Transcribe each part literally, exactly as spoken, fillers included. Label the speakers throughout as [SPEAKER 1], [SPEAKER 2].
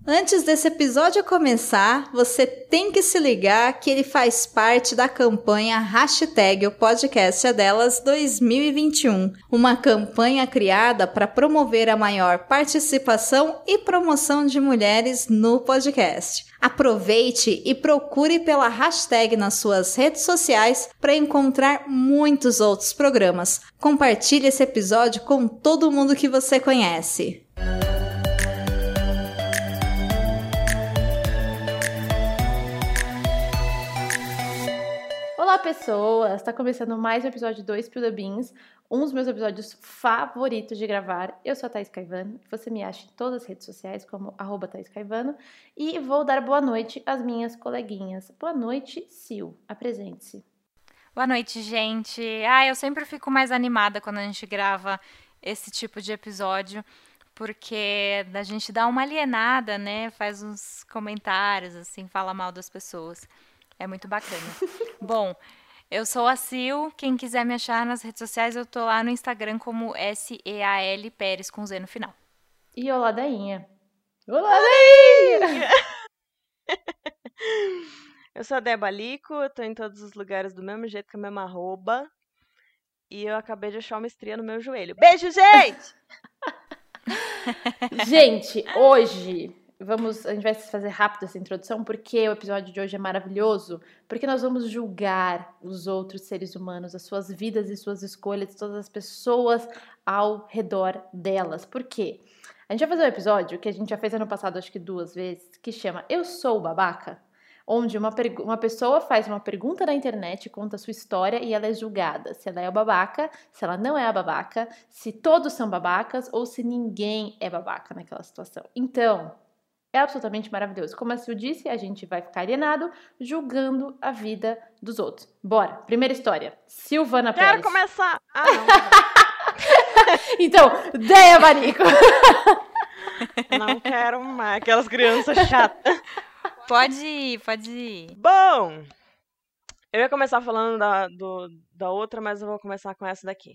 [SPEAKER 1] Antes desse episódio começar, você tem que se ligar que ele faz parte da campanha hashtag o podcast é delas dois mil e vinte e um, uma campanha criada para promover a maior participação e promoção de mulheres no podcast. Aproveite e procure pela hashtag nas suas redes sociais para encontrar muitos outros programas. Compartilhe esse episódio com todo mundo que você conhece.
[SPEAKER 2] Olá, pessoas! Está começando mais um episódio do Spill the Beans, um dos meus episódios favoritos de gravar. Eu sou a Thaís Caivano, você me acha em todas as redes sociais como arroba Thaís Caivano, e vou dar boa noite às minhas coleguinhas. Boa noite, Sil. Apresente-se.
[SPEAKER 3] Boa noite, gente. Ah, eu sempre fico mais animada quando a gente grava esse tipo de episódio, porque a gente dá uma alienada, né? Faz uns comentários, assim, fala mal das pessoas. É muito bacana. Bom, eu sou a Sil. Quem quiser me achar nas redes sociais, eu tô lá no Instagram como S E A L Pérez com Z no final.
[SPEAKER 2] E olá, Dainha. Olá, Dainha!
[SPEAKER 4] Eu sou a Débora Lico, eu tô em todos os lugares do mesmo jeito, com a mesma arroba. E eu acabei de achar uma estria no meu joelho. Beijo, gente!
[SPEAKER 2] Gente, hoje... Vamos, a gente vai fazer rápido essa introdução, porque o episódio de hoje é maravilhoso, porque nós vamos julgar os outros seres humanos, as suas vidas e suas escolhas, todas as pessoas ao redor delas. Por quê? A gente vai fazer um episódio que a gente já fez ano passado, acho que duas vezes, que chama Eu Sou Babaca, onde uma, uma pessoa faz uma pergunta na internet, conta a sua história e ela é julgada. Se ela é o babaca, se ela não é a babaca, se todos são babacas ou se ninguém é babaca naquela situação. Então... é absolutamente maravilhoso. Como a Sil disse, a gente vai ficar alienado julgando a vida dos outros. Bora, primeira história. Silvana
[SPEAKER 4] Quero
[SPEAKER 2] Pérez.
[SPEAKER 4] Quero começar! Ah, não.
[SPEAKER 2] Então, Deia Marico.
[SPEAKER 4] Não quero mais, aquelas crianças chatas.
[SPEAKER 3] Pode ir, pode ir.
[SPEAKER 4] Bom, eu ia começar falando da, do, da outra, mas eu vou começar com essa daqui.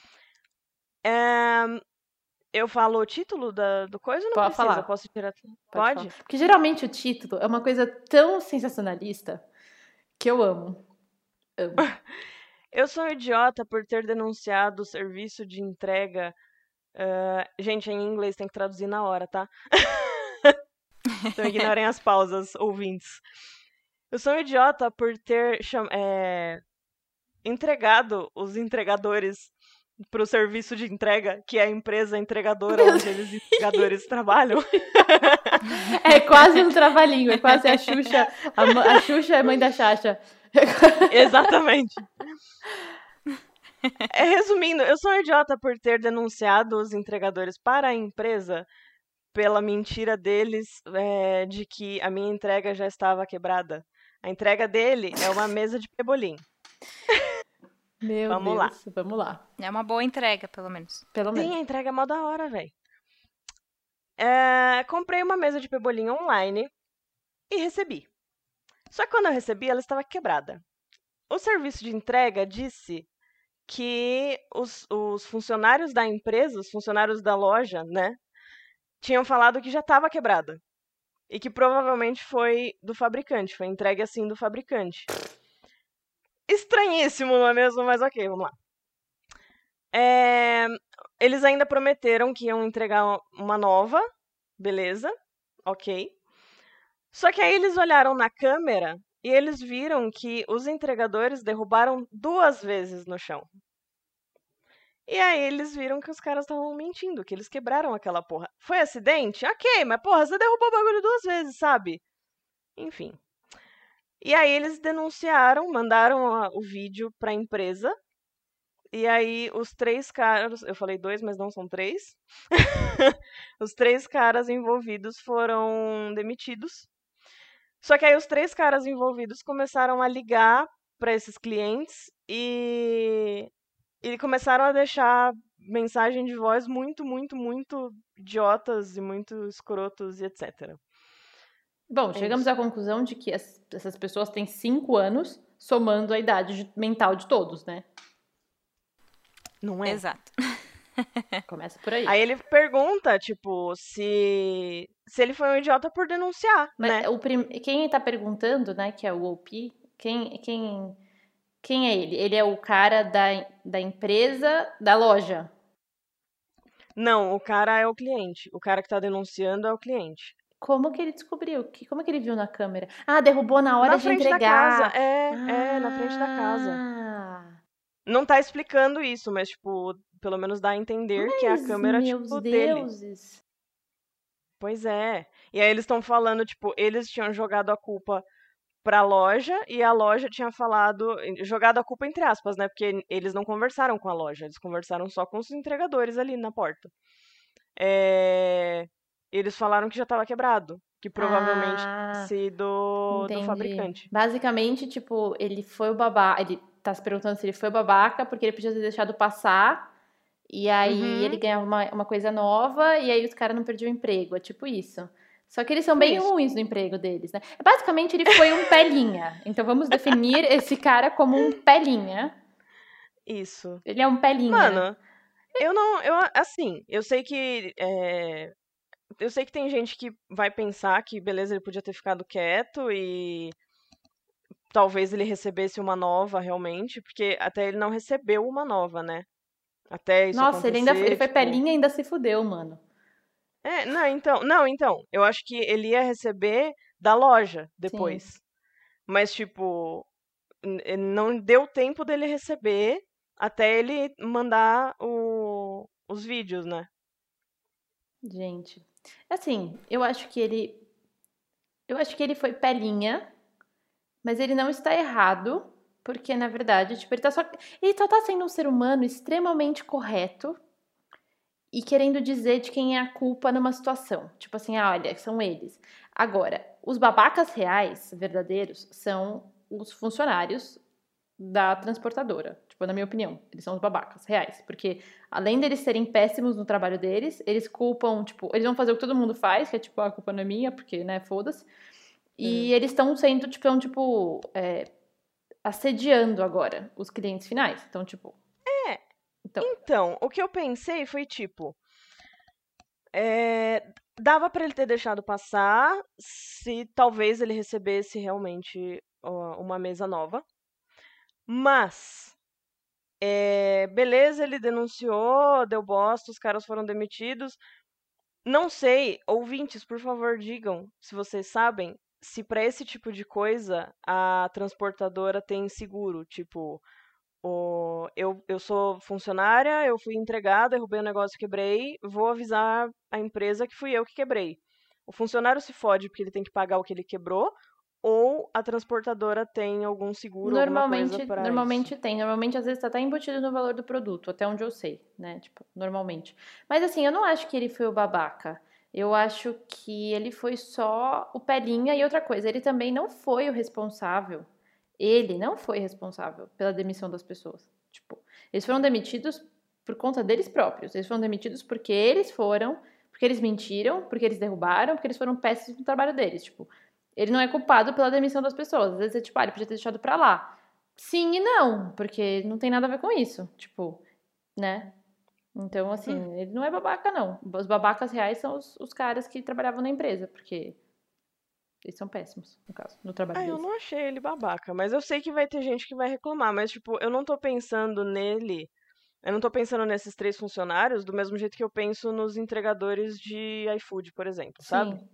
[SPEAKER 4] É... Eu falo o título da, do coisa ou não
[SPEAKER 2] Pode
[SPEAKER 4] precisa?
[SPEAKER 2] falar.
[SPEAKER 4] Eu posso tirar...
[SPEAKER 2] Pode?
[SPEAKER 4] Pode?
[SPEAKER 2] Porque geralmente o título é uma coisa tão sensacionalista que eu amo. Amo.
[SPEAKER 4] Eu sou um idiota por ter denunciado o serviço de entrega... Uh, gente, em inglês tem que traduzir na hora, tá? Então ignorem as pausas, ouvintes. Eu sou um idiota por ter cham... é... entregado os entregadores... pro serviço de entrega, que é a empresa entregadora onde eles entregadores trabalham.
[SPEAKER 2] É quase um trabalhinho, é quase a Xuxa, a, a Xuxa é mãe da Xaxa.
[SPEAKER 4] Exatamente. É, resumindo, eu sou um idiota por ter denunciado os entregadores para a empresa pela mentira deles é, de que a minha entrega já estava quebrada. A entrega dele é uma mesa de pebolim.
[SPEAKER 2] Meu
[SPEAKER 4] vamos
[SPEAKER 2] Deus,
[SPEAKER 4] lá.
[SPEAKER 2] vamos lá.
[SPEAKER 3] É uma boa entrega, pelo menos.
[SPEAKER 2] Pelo menos.
[SPEAKER 4] Sim, a entrega é mó da hora, velho. É, comprei uma mesa de pebolim online e recebi. Só que quando eu recebi, ela estava quebrada. O serviço de entrega disse que os, os funcionários da empresa, os funcionários da loja, né, tinham falado que já estava quebrada. E que provavelmente foi do fabricante, foi entregue assim do fabricante. Estranhíssimo, não é mesmo? Mas ok, vamos lá. É, eles ainda prometeram que iam entregar uma nova, beleza, ok. Só que aí eles olharam na câmera e eles viram que os entregadores derrubaram duas vezes no chão. E aí eles viram que os caras estavam mentindo, que eles quebraram aquela porra. Foi acidente? Ok, mas porra, você derrubou o bagulho duas vezes, sabe? Enfim. E aí eles denunciaram, mandaram a, o vídeo pra empresa. E aí os três caras, eu falei dois, mas não são três. Os três caras envolvidos foram demitidos. Só que aí os três caras envolvidos começaram a ligar para esses clientes e, e começaram a deixar mensagem de voz muito, muito, muito idiotas e muito escrotos e etcétera.
[SPEAKER 2] Bom,
[SPEAKER 4] É
[SPEAKER 2] chegamos
[SPEAKER 4] isso.
[SPEAKER 2] à conclusão de que as, essas pessoas têm cinco anos, somando a idade de- mental de todos, né?
[SPEAKER 4] Não é?
[SPEAKER 3] Exato.
[SPEAKER 2] Começa por aí.
[SPEAKER 4] Aí ele pergunta, tipo, se, se ele foi um idiota por denunciar,
[SPEAKER 2] Mas
[SPEAKER 4] né?
[SPEAKER 2] o prim... quem tá perguntando, né, que é o O P, quem, quem, quem é ele? Ele é o cara da, da empresa, da loja.
[SPEAKER 4] Não, o cara é o cliente. O cara que tá denunciando é o cliente.
[SPEAKER 2] Como que ele descobriu? Que, como que ele viu na câmera? Ah, derrubou na hora
[SPEAKER 4] Na
[SPEAKER 2] de
[SPEAKER 4] frente da casa,
[SPEAKER 2] entregar.
[SPEAKER 4] é, é, na frente da casa.
[SPEAKER 2] Ah,
[SPEAKER 4] Não tá explicando isso, mas, tipo, pelo menos dá a entender que é a
[SPEAKER 2] mas,
[SPEAKER 4] câmera,
[SPEAKER 2] meus
[SPEAKER 4] tipo, dele.
[SPEAKER 2] deuses.
[SPEAKER 4] Pois é. E aí eles estão falando, tipo, eles tinham jogado a culpa pra loja e a loja tinha falado, jogado a culpa entre aspas, né? Porque eles não conversaram com a loja, eles conversaram só com os entregadores ali na porta. É, eles falaram que já estava quebrado, que provavelmente tinha
[SPEAKER 2] Ah,
[SPEAKER 4] sido do
[SPEAKER 2] entendi.
[SPEAKER 4] fabricante.
[SPEAKER 2] Basicamente, tipo, ele foi o babaca. Ele tá se perguntando se ele foi o babaca porque ele podia ter deixado passar. E aí ele
[SPEAKER 4] Uhum,
[SPEAKER 2] ganhava uma, uma coisa nova e aí os caras não perdiam o emprego. É tipo isso. Só que eles são
[SPEAKER 4] tipo
[SPEAKER 2] bem
[SPEAKER 4] isso.
[SPEAKER 2] ruins no emprego deles, né? Basicamente, ele foi um pelinha. Então vamos definir esse cara como um pelinha.
[SPEAKER 4] Isso.
[SPEAKER 2] Ele é um pelinha.
[SPEAKER 4] Mano, eu não, eu assim, eu sei que é, eu sei que tem gente que vai pensar que beleza, ele podia ter ficado quieto e talvez ele recebesse uma nova realmente, porque até ele não recebeu uma nova, né? Até isso
[SPEAKER 2] Nossa, ele ainda ele
[SPEAKER 4] acontecer,
[SPEAKER 2] foi
[SPEAKER 4] tipo.
[SPEAKER 2] pelinha e ainda se fudeu, mano.
[SPEAKER 4] É, não, então, não, então, eu acho que ele ia receber da loja
[SPEAKER 2] Sim.
[SPEAKER 4] depois. Mas, tipo, n- eh, não deu tempo dele receber até ele mandar o- os vídeos, né?
[SPEAKER 2] Gente. Assim, eu acho que ele. Eu acho que ele foi pelinha, mas ele não está errado. Porque, na verdade, tipo, ele tá só. Ele só tá sendo um ser humano extremamente correto e querendo dizer de quem é a culpa numa situação. Tipo assim, ah, olha, são eles. Agora, os babacas reais, verdadeiros, são os funcionários da transportadora. Tipo, na minha opinião, eles são os babacas reais. Porque, além deles serem péssimos no trabalho deles, eles culpam, tipo, eles vão fazer o que todo mundo faz, que é tipo, "Ah, a culpa não é minha, porque, né, foda-se.
[SPEAKER 4] Uhum.
[SPEAKER 2] E eles estão sendo, tipo, tão, tipo, é, assediando agora os clientes finais. Então, tipo,
[SPEAKER 4] É,
[SPEAKER 2] então,
[SPEAKER 4] então, o que eu pensei foi, tipo, é, dava pra ele ter deixado passar se talvez ele recebesse realmente ó, uma mesa nova. Mas, é, beleza, ele denunciou, deu bosta, os caras foram demitidos. Não sei, ouvintes, por favor, digam se vocês sabem se para esse tipo de coisa a transportadora tem seguro. Tipo, o, eu, eu sou funcionária, eu fui entregada, derrubei o negócio, quebrei, vou avisar a empresa que fui eu que quebrei. O funcionário se fode porque ele tem que pagar o que ele quebrou, ou a transportadora tem algum seguro, alguma coisa
[SPEAKER 2] normalmente,
[SPEAKER 4] para isso.
[SPEAKER 2] normalmente tem. Normalmente, às vezes, tá até embutido no valor do produto, até onde eu sei, né? Tipo, normalmente. Mas assim, eu não acho que ele foi o babaca. Eu acho que ele foi só o pelinha. E outra coisa, ele também não foi o responsável. Ele não foi responsável pela demissão das pessoas. Tipo, eles foram demitidos por conta deles próprios. Eles foram demitidos porque eles foram, porque eles mentiram, porque eles derrubaram, porque eles foram péssimos no trabalho deles. Tipo, ele não é culpado pela demissão das pessoas. Às vezes é tipo, ah, ele podia ter deixado pra lá. Sim e não, porque não tem nada a ver com isso. Tipo, né? Então, assim,
[SPEAKER 4] Hum.
[SPEAKER 2] ele não é babaca, não. Os babacas reais são os, os caras que trabalhavam na empresa, porque eles são péssimos, no caso, no trabalho
[SPEAKER 4] Ah, eu
[SPEAKER 2] deles.
[SPEAKER 4] não achei ele babaca, mas eu sei que vai ter gente que vai reclamar, mas tipo, eu não tô pensando nele, eu não tô pensando nesses três funcionários do mesmo jeito que eu penso nos entregadores de iFood, por exemplo, sabe?
[SPEAKER 2] Sim.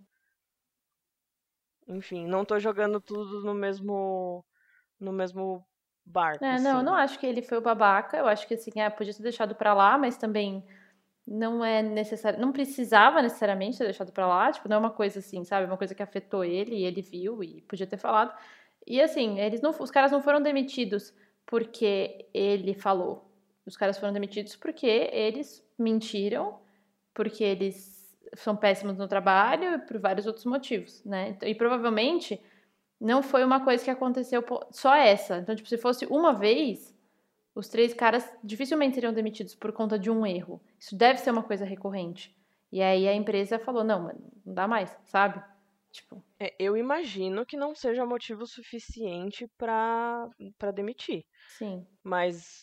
[SPEAKER 4] Enfim, não tô jogando tudo no mesmo no mesmo barco,
[SPEAKER 2] É, não, eu não
[SPEAKER 4] assim.
[SPEAKER 2] acho que ele foi o babaca. Eu acho que, assim, é, podia ter deixado pra lá, mas também não é necessário, não precisava necessariamente ter deixado pra lá, tipo, não é uma coisa assim, sabe? Uma coisa que afetou ele e ele viu e podia ter falado. E assim, eles não, os caras não foram demitidos porque ele falou. Os caras foram demitidos porque eles mentiram, porque eles são péssimos no trabalho e por vários outros motivos, né? Então, e provavelmente não foi uma coisa que aconteceu só essa. Então, tipo, se fosse uma vez, os três caras dificilmente seriam demitidos por conta de um erro. Isso deve ser uma coisa recorrente. E aí a empresa falou: não, mano, não dá mais, sabe? Tipo,
[SPEAKER 4] É, eu imagino que não seja motivo suficiente pra para demitir,
[SPEAKER 2] sim.
[SPEAKER 4] mas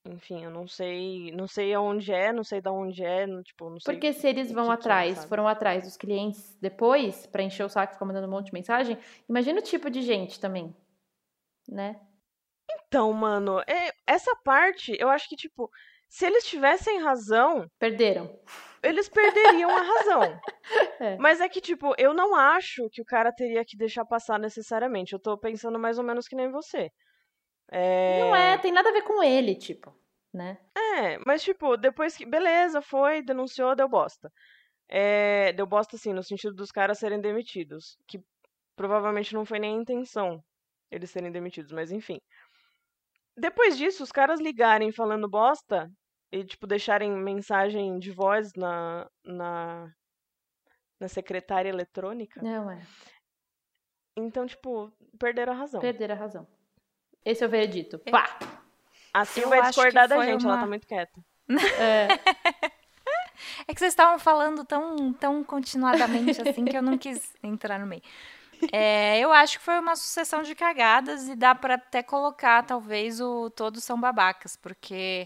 [SPEAKER 4] Enfim, eu não sei, não sei aonde é, não sei de onde é, não, tipo, não sei
[SPEAKER 2] Porque se eles
[SPEAKER 4] o
[SPEAKER 2] vão
[SPEAKER 4] que que é,
[SPEAKER 2] atrás,
[SPEAKER 4] sabe?
[SPEAKER 2] foram atrás dos clientes depois, pra encher o saco e ficar mandando um monte de mensagem, imagina o tipo de gente também, né?
[SPEAKER 4] Então, mano, é, essa parte, eu acho que, tipo, se eles tivessem razão,
[SPEAKER 2] Perderam.
[SPEAKER 4] eles perderiam a razão.
[SPEAKER 2] É.
[SPEAKER 4] Mas é que, tipo, eu não acho que o cara teria que deixar passar necessariamente. Eu tô pensando mais ou menos que nem você.
[SPEAKER 2] Não é,
[SPEAKER 4] É,
[SPEAKER 2] tem nada a ver com ele, tipo, né?
[SPEAKER 4] é, mas, tipo, depois que. Beleza, foi, denunciou, deu bosta. É, deu bosta, assim, no sentido dos caras serem demitidos. Que provavelmente não foi nem a intenção eles serem demitidos, mas enfim. Depois disso, os caras ligarem falando bosta e, tipo, deixarem mensagem de voz na, na, na secretária eletrônica.
[SPEAKER 2] Não é.
[SPEAKER 4] Então, tipo, perderam a razão.
[SPEAKER 2] Perderam a razão. Esse é o veredito. Pá!
[SPEAKER 4] A Sil
[SPEAKER 3] Eu
[SPEAKER 4] vai
[SPEAKER 3] acho
[SPEAKER 4] discordar
[SPEAKER 3] que
[SPEAKER 4] da
[SPEAKER 3] foi
[SPEAKER 4] gente, ela
[SPEAKER 3] uma-
[SPEAKER 4] tá muito quieta.
[SPEAKER 2] É,
[SPEAKER 3] É que vocês estavam falando tão, tão continuadamente assim que eu não quis entrar no meio. É, eu acho que foi uma sucessão de cagadas e dá pra até colocar, talvez, o Todos São Babacas, porque.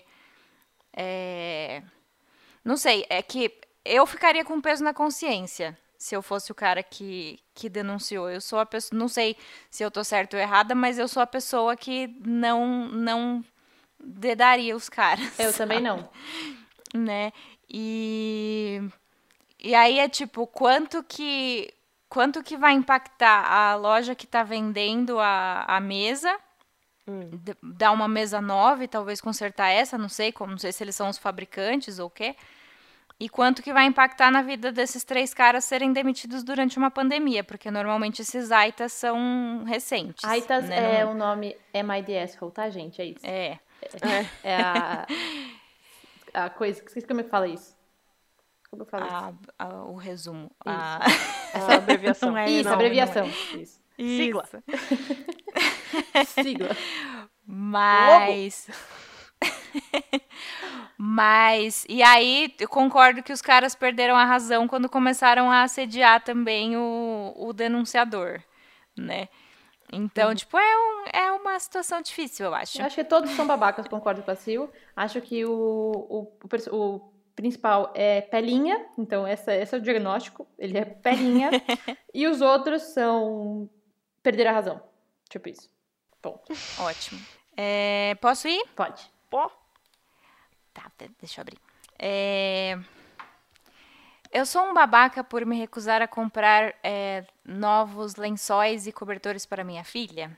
[SPEAKER 3] é, não sei, é que eu ficaria com peso na consciência se eu fosse o cara que, que denunciou. Eu sou a pessoa. Não sei se eu tô certa ou errada, mas eu sou a pessoa que não, não dedaria os caras.
[SPEAKER 2] eu também não.
[SPEAKER 3] Né? E, e aí é tipo, quanto que quanto que vai impactar a loja que está vendendo a, a mesa,
[SPEAKER 4] Hum.
[SPEAKER 3] d- dar uma mesa nova e talvez consertar essa, não sei, como, não sei se eles são os fabricantes ou o quê. E quanto que vai impactar na vida desses três caras serem demitidos durante uma pandemia, porque normalmente esses aitas são recentes.
[SPEAKER 2] Aitas
[SPEAKER 3] né?
[SPEAKER 2] é
[SPEAKER 3] Não-
[SPEAKER 2] o nome M I D S, tá, gente? É isso.
[SPEAKER 3] é.
[SPEAKER 2] É a, a coisa. Esqueci como é que fala isso. Como eu falo isso?
[SPEAKER 3] A- a- o resumo. A-
[SPEAKER 4] A abreviação.
[SPEAKER 3] Não é
[SPEAKER 2] Isso,
[SPEAKER 3] não,
[SPEAKER 2] abreviação.
[SPEAKER 3] não é.
[SPEAKER 2] Isso.
[SPEAKER 4] Sigla.
[SPEAKER 2] Sigla.
[SPEAKER 3] Mas. Mas. E aí, eu concordo que os caras perderam a razão quando começaram a assediar também o, o denunciador, né? Então, tipo, é, um, é uma situação difícil, eu acho.
[SPEAKER 2] Eu acho que todos são babacas, concordo com a Sil. Acho que o, o, o, perso- o principal é Pelinha, então essa, esse é o diagnóstico, ele é Pelinha. E os outros são perder a razão. Tipo isso. Ponto.
[SPEAKER 3] Ótimo. É, posso ir?
[SPEAKER 2] Pode.
[SPEAKER 4] Pô,
[SPEAKER 3] Tá, de- deixa eu abrir. É, Eu sou um babaca por me recusar a comprar é, novos lençóis e cobertores para minha filha.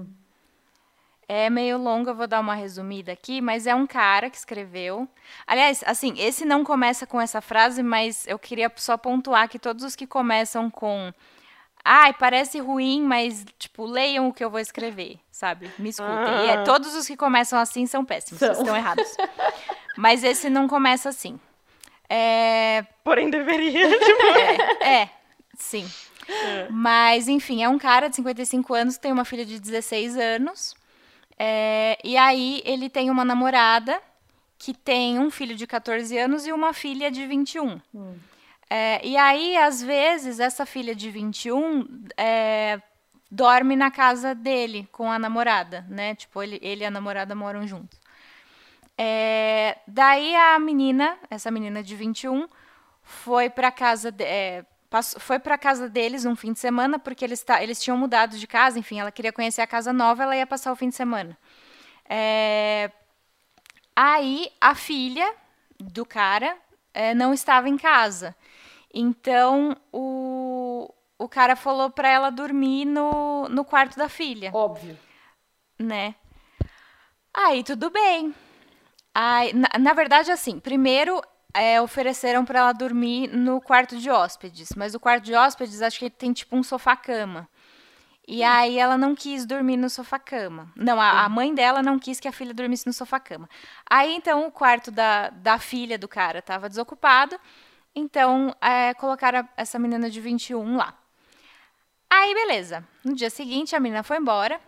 [SPEAKER 3] É meio longo, eu vou dar uma resumida aqui, mas é um cara que escreveu. Aliás, assim, esse não começa com essa frase, mas eu queria só pontuar que todos os que começam com ai, parece ruim, mas, tipo, leiam o que eu vou escrever, sabe? Me escutem. E é, todos os que começam assim são péssimos,
[SPEAKER 2] São.
[SPEAKER 3] vocês estão errados. Mas esse não começa assim. É,
[SPEAKER 4] porém deveria.
[SPEAKER 3] é, sim. Mas, enfim, é um cara de cinquenta e cinco anos que tem uma filha de dezesseis anos. É, e aí ele tem uma namorada que tem um filho de quatorze anos e uma filha de vinte e um. É, e aí, às vezes, essa filha de vinte e um é, dorme na casa dele com a namorada, né? Tipo, ele, ele e a namorada moram juntos. É, daí a menina, essa menina de vinte e um, foi para casa de, é, passou, foi para casa deles um fim de semana porque eles, tá, eles tinham mudado de casa, enfim, ela queria conhecer a casa nova, ela ia passar o fim de semana. É, aí a filha do cara é, não estava em casa, então o, o cara falou para ela dormir no, no quarto da filha,
[SPEAKER 2] Óbvio.
[SPEAKER 3] né? Aí tudo bem. Ai, na, na verdade, assim, primeiro é, ofereceram para ela dormir no quarto de hóspedes, mas o quarto de hóspedes acho que tem tipo um sofá-cama. E aí ela não quis dormir no sofá-cama. Não, a, a mãe dela não quis que a filha dormisse no sofá-cama. Aí então o quarto da, da filha do cara estava desocupado, então é, colocaram essa menina de vinte e um lá. Aí beleza, no dia seguinte a menina foi embora,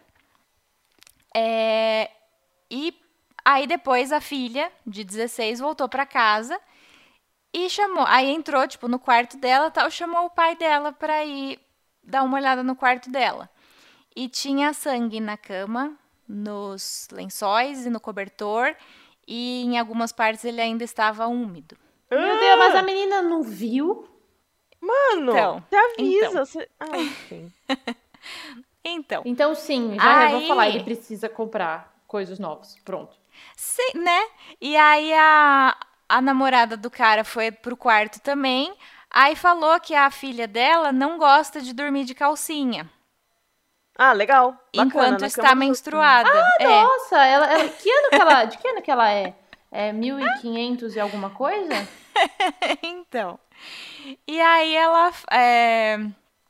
[SPEAKER 3] é, e aí depois a filha, de dezesseis, voltou pra casa e chamou. Aí entrou, tipo, no quarto dela, tal, chamou o pai dela pra ir dar uma olhada no quarto dela. E tinha sangue na cama, nos lençóis e no cobertor. e em algumas partes ele ainda estava úmido.
[SPEAKER 2] Meu Deus, mas a menina não viu?
[SPEAKER 4] Mano,
[SPEAKER 3] Então,
[SPEAKER 4] você avisa.
[SPEAKER 3] então.
[SPEAKER 4] Você... Ah, enfim.
[SPEAKER 3] Então,
[SPEAKER 2] Então, sim, já
[SPEAKER 3] Aí-
[SPEAKER 2] vou falar, ele precisa comprar coisas novas. Pronto.
[SPEAKER 3] sim, né? E aí a, a namorada do cara foi pro quarto também, aí falou que a filha dela não gosta de dormir de calcinha,
[SPEAKER 4] Ah, legal. Bacana,
[SPEAKER 3] enquanto
[SPEAKER 4] na
[SPEAKER 3] está
[SPEAKER 4] cama dos
[SPEAKER 3] menstruada. É.
[SPEAKER 2] Nossa, ela, ela- que ano que ela, de que ano que ela é? É mil e quinhentos e alguma coisa?
[SPEAKER 3] Então. E aí ela. é,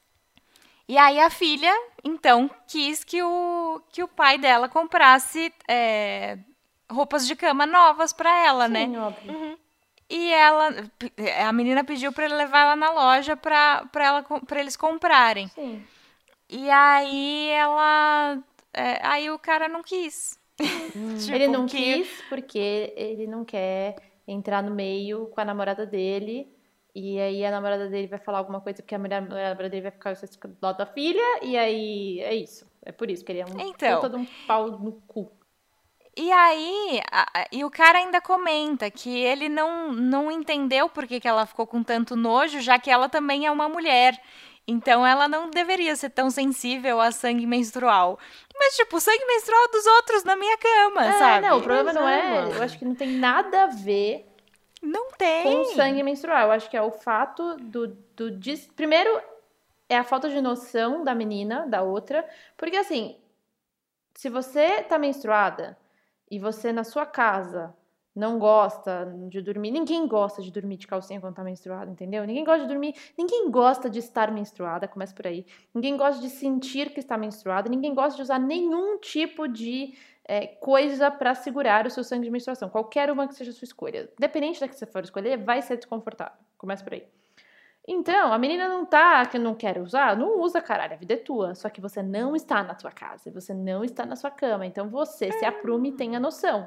[SPEAKER 3] E aí a filha, então, quis que o, que o pai dela comprasse é, roupas de cama novas pra ela, né?
[SPEAKER 2] Sim, óbvio.
[SPEAKER 4] Uhum.
[SPEAKER 3] E ela. A menina pediu pra ele levar ela na loja pra, pra, ela, pra eles comprarem.
[SPEAKER 2] Sim.
[SPEAKER 3] E aí ela. é, aí o cara não quis. Tipo,
[SPEAKER 2] Ele não
[SPEAKER 3] que-
[SPEAKER 2] quis porque ele não quer entrar no meio com a namorada dele. E aí a namorada dele vai falar alguma coisa porque a mulher- a namorada dele vai ficar com dó da filha. E aí é isso. É por isso que ele é um
[SPEAKER 3] Então.
[SPEAKER 2] puta de um pau no cu.
[SPEAKER 3] E aí, a- a- e o cara ainda comenta que ele não, não entendeu por que, que ela ficou com tanto nojo, já que ela também é uma mulher. Então ela não deveria ser tão sensível a sangue menstrual. Mas, tipo, sangue menstrual dos outros na minha cama,
[SPEAKER 2] É,
[SPEAKER 3] sabe?
[SPEAKER 2] não, o problema
[SPEAKER 4] Pois
[SPEAKER 2] não
[SPEAKER 4] é,
[SPEAKER 2] é.
[SPEAKER 4] mano.
[SPEAKER 2] Eu acho que não tem nada a ver
[SPEAKER 3] Não tem.
[SPEAKER 2] com sangue menstrual. Eu acho que é o fato do, do dis... Primeiro, é a falta de noção da menina, da outra. Porque assim, se você tá menstruada e você na sua casa não gosta de dormir, ninguém gosta de dormir de calcinha quando tá menstruada, entendeu? Ninguém gosta de dormir, ninguém gosta de estar menstruada, começa por aí. Ninguém gosta de sentir que está menstruada, ninguém gosta de usar nenhum tipo de é, coisa pra segurar o seu sangue de menstruação, qualquer uma que seja a sua escolha. Independente da que você for escolher, vai ser desconfortável. Começa por aí. Então, a menina não tá, que não quer usar, não usa, caralho, a vida é tua. Só que você não está na tua casa, você não está na sua cama. Então você se aprume e tenha noção.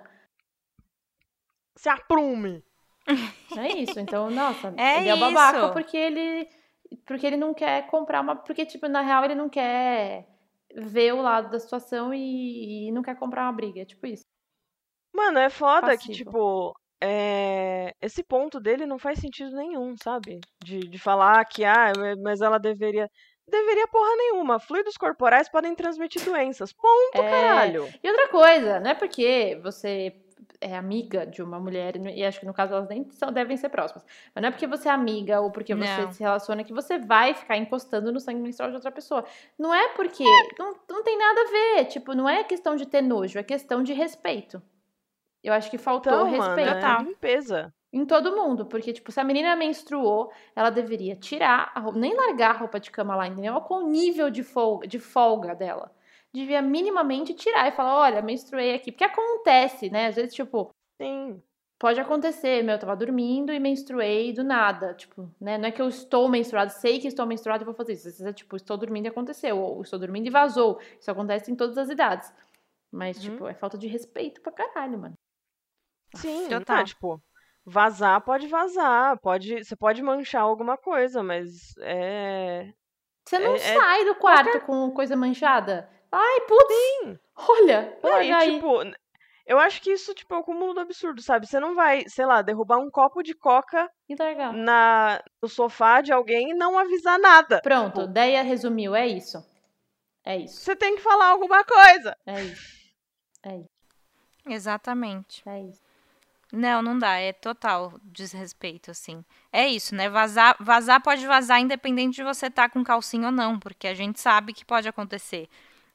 [SPEAKER 4] Se aprume.
[SPEAKER 2] É isso. Então, nossa,
[SPEAKER 3] É
[SPEAKER 2] ele é o babaca
[SPEAKER 3] isso.
[SPEAKER 2] porque ele porque ele não quer comprar uma, porque tipo, na real ele não quer ver o lado da situação e, e não quer comprar uma briga, é tipo isso.
[SPEAKER 4] Mano, é foda que,
[SPEAKER 2] Passivo.
[SPEAKER 4] tipo, é... esse ponto dele não faz sentido nenhum, sabe? De, de falar que, ah, mas ela deveria. Deveria porra nenhuma. Fluidos corporais podem transmitir doenças. Ponto,
[SPEAKER 2] É,
[SPEAKER 4] caralho.
[SPEAKER 2] E outra coisa, não é porque você é amiga de uma mulher, e acho que no caso elas nem são, devem ser próximas, mas não é porque você é amiga ou porque você
[SPEAKER 3] Não.
[SPEAKER 2] se relaciona que você vai ficar encostando no sangue menstrual de outra pessoa. Não é porque. Não, não tem nada a ver. Tipo, não é questão de ter nojo, é questão de respeito. Eu acho que faltou
[SPEAKER 4] Então, mano,
[SPEAKER 2] respeito.
[SPEAKER 4] é
[SPEAKER 3] Total.
[SPEAKER 4] limpeza.
[SPEAKER 2] Em todo mundo, porque, tipo, se a menina menstruou, ela deveria tirar a roupa, nem largar a roupa de cama lá, entendeu? Com o nível de folga, de folga dela. Devia minimamente tirar e falar, olha, menstruei aqui. Porque acontece, né? Às vezes, tipo,
[SPEAKER 4] Sim.
[SPEAKER 2] pode acontecer, meu, eu tava dormindo e menstruei do nada. Tipo, né? Não é que eu estou menstruada, sei que estou menstruada e vou fazer isso. Às vezes é tipo, estou dormindo e aconteceu. Ou estou dormindo e vazou. Isso acontece em todas as idades. Mas,
[SPEAKER 4] Uhum.
[SPEAKER 2] tipo, é falta de respeito pra caralho, mano.
[SPEAKER 4] Sim,
[SPEAKER 3] Total.
[SPEAKER 4] não, tipo, vazar pode vazar, pode, você pode manchar alguma coisa, mas é,
[SPEAKER 2] Você não
[SPEAKER 4] É- é
[SPEAKER 2] sai do quarto com coisa manchada. Ai, putz! Olha,
[SPEAKER 4] não,
[SPEAKER 2] larga
[SPEAKER 4] e
[SPEAKER 2] aí.
[SPEAKER 4] tipo, n- eu acho que isso, tipo, é o cúmulo do absurdo, sabe? Você não vai, sei lá, derrubar um copo de coca
[SPEAKER 2] E largar.
[SPEAKER 4] na, no sofá de alguém e não avisar nada.
[SPEAKER 2] Pronto,
[SPEAKER 4] Tipo,
[SPEAKER 2] Deia resumiu. É isso. É isso.
[SPEAKER 4] você tem que falar alguma coisa.
[SPEAKER 2] É isso. É isso.
[SPEAKER 3] Exatamente.
[SPEAKER 2] É isso.
[SPEAKER 3] Não, não dá. É total desrespeito, assim. É isso, né? Vazar, vazar pode vazar independente de você estar com calcinha ou não, porque a gente sabe que pode acontecer.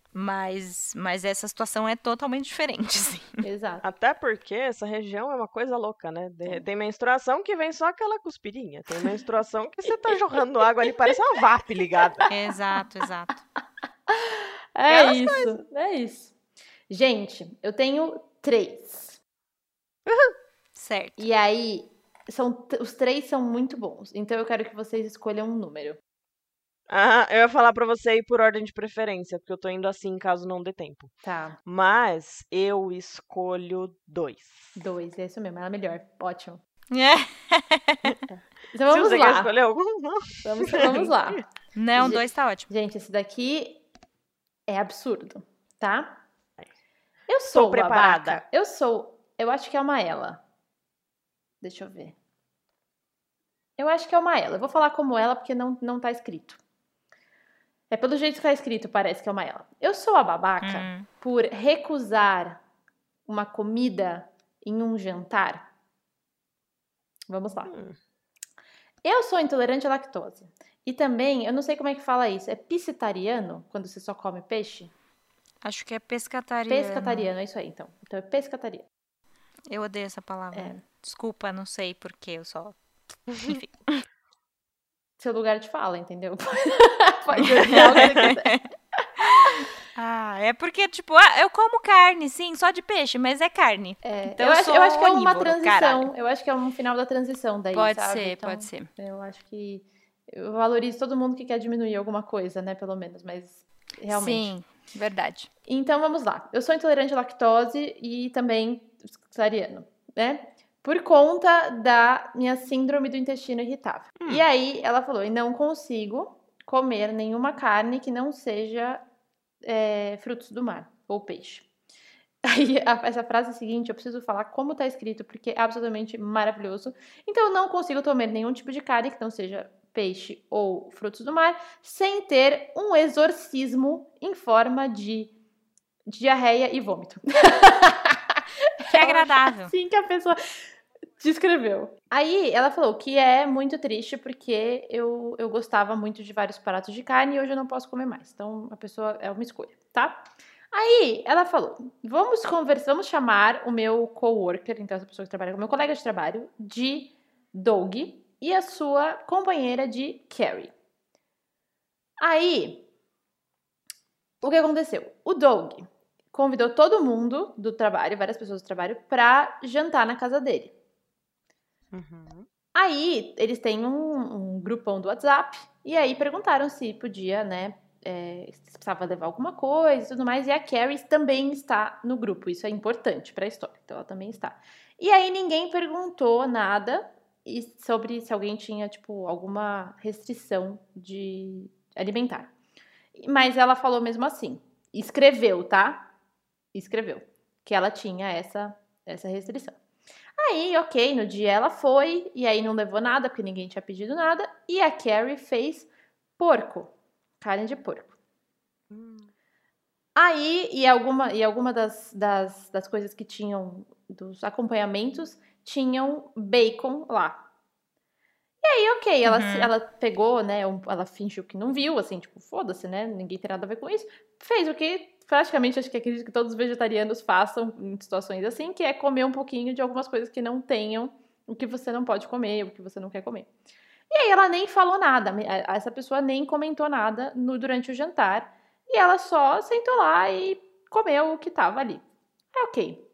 [SPEAKER 3] Mas, mas essa situação é totalmente diferente, assim.
[SPEAKER 2] Exato.
[SPEAKER 4] Até porque essa região é uma coisa louca, né? De-
[SPEAKER 2] É.
[SPEAKER 4] Tem menstruação que vem só aquela cuspirinha. Tem menstruação que você tá jorrando água ali, parece uma V A P ligada.
[SPEAKER 3] Exato, exato.
[SPEAKER 2] É
[SPEAKER 4] Aquelas
[SPEAKER 2] isso. É isso. Gente, eu tenho três.
[SPEAKER 3] Certo.
[SPEAKER 2] E aí, são, t- os três são muito bons. Então eu quero que vocês escolham um número.
[SPEAKER 4] Ah, eu ia falar pra você ir por ordem de preferência, porque eu tô indo assim caso não dê tempo.
[SPEAKER 2] Tá.
[SPEAKER 4] Mas eu escolho dois.
[SPEAKER 2] Dois. É isso mesmo. Ela é melhor. Ótimo.
[SPEAKER 3] É.
[SPEAKER 2] Então
[SPEAKER 4] Se
[SPEAKER 2] vamos
[SPEAKER 4] você quer
[SPEAKER 2] lá.
[SPEAKER 4] escolher algum,
[SPEAKER 2] Vamos, vamos lá.
[SPEAKER 3] Não,
[SPEAKER 2] Gente-
[SPEAKER 3] dois tá ótimo.
[SPEAKER 2] Gente, esse daqui é absurdo, tá? Eu sou
[SPEAKER 4] preparada.
[SPEAKER 2] babaca. Eu sou Eu acho que é uma ela. Deixa eu ver. Eu acho que é uma ela. Eu vou falar como ela porque não, não tá escrito. É pelo jeito que tá escrito, parece que é uma ela. Eu sou a babaca
[SPEAKER 3] Hum.
[SPEAKER 2] por recusar uma comida em um jantar. Vamos lá.
[SPEAKER 4] Hum.
[SPEAKER 2] Eu sou intolerante à lactose. E também, eu não sei como é que fala isso. É piscitariano, quando você só come peixe?
[SPEAKER 3] Acho que é pescatariano.
[SPEAKER 2] Pescatariano, é isso aí, então. Então é pescatariano.
[SPEAKER 3] Eu odeio essa palavra.
[SPEAKER 2] É.
[SPEAKER 3] Desculpa, não sei porquê, eu só... Enfim.
[SPEAKER 2] Seu lugar de fala, entendeu? Pode ser o que você quiser.
[SPEAKER 3] Ah, é porque, tipo, ah, eu como carne, sim, só de peixe, mas é carne.
[SPEAKER 2] É,
[SPEAKER 3] Então
[SPEAKER 2] eu,
[SPEAKER 3] eu
[SPEAKER 2] acho,
[SPEAKER 3] sou
[SPEAKER 2] eu acho que é uma
[SPEAKER 3] onívoro,
[SPEAKER 2] transição.
[SPEAKER 3] caralho.
[SPEAKER 2] Eu acho que é um final da transição daí,
[SPEAKER 3] Pode
[SPEAKER 2] sabe?
[SPEAKER 3] ser,
[SPEAKER 2] Então,
[SPEAKER 3] pode ser.
[SPEAKER 2] eu acho que eu valorizo todo mundo que quer diminuir alguma coisa, né? Pelo menos, mas realmente.
[SPEAKER 3] Sim, verdade.
[SPEAKER 2] Então, vamos lá. Eu sou intolerante à lactose e também vegetariano, né? Por conta da minha síndrome do intestino irritável.
[SPEAKER 3] Hum.
[SPEAKER 2] E aí, ela falou, e não consigo comer nenhuma carne que não seja é, frutos do mar ou peixe. Aí, a, essa frase seguinte, eu preciso falar como tá escrito, porque é absolutamente maravilhoso. Então, eu não consigo comer nenhum tipo de carne que não seja peixe ou frutos do mar, sem ter um exorcismo em forma de diarreia e vômito.
[SPEAKER 3] Que agradável.
[SPEAKER 2] Assim que a pessoa descreveu. Aí, ela falou que é muito triste porque eu, eu gostava muito de vários pratos de carne e hoje eu não posso comer mais. Então, a pessoa é uma escolha, tá? Aí, ela falou, vamos conversar, vamos chamar o meu coworker, então essa pessoa que trabalha com o meu colega de trabalho, de Doug e a sua companheira de Carrie. Aí, o que aconteceu? O Doug convidou todo mundo do trabalho, várias pessoas do trabalho, pra jantar na casa dele.
[SPEAKER 4] Uhum.
[SPEAKER 2] Aí, eles têm um, um grupão do WhatsApp, e aí perguntaram se podia, né, é, se precisava levar alguma coisa e tudo mais, e a Carrie também está no grupo, isso é importante pra história, então ela também está. E aí, ninguém perguntou nada sobre se alguém tinha, tipo, alguma restrição de alimentar. Mas ela falou mesmo assim, escreveu, tá? Escreveu que ela tinha essa, essa restrição. Aí, ok, no dia ela foi, e aí não levou nada, porque ninguém tinha pedido nada, e a Carrie fez porco, carne de porco.
[SPEAKER 4] Hum.
[SPEAKER 2] Aí, e alguma, e alguma das, das, das coisas que tinham, dos acompanhamentos, tinham bacon lá. E aí, ok, ela,
[SPEAKER 3] Uhum.
[SPEAKER 2] ela pegou, né, um- ela fingiu que não viu, assim, tipo, foda-se, né, ninguém tem nada a ver com isso. Fez o que, praticamente, acho que acredito que todos os vegetarianos façam em situações assim, que é comer um pouquinho de algumas coisas que não tenham o que você não pode comer, o que você não quer comer. E aí ela nem falou nada, a- essa pessoa nem comentou nada no, durante o jantar, e ela só sentou lá e comeu o que tava ali. É ok.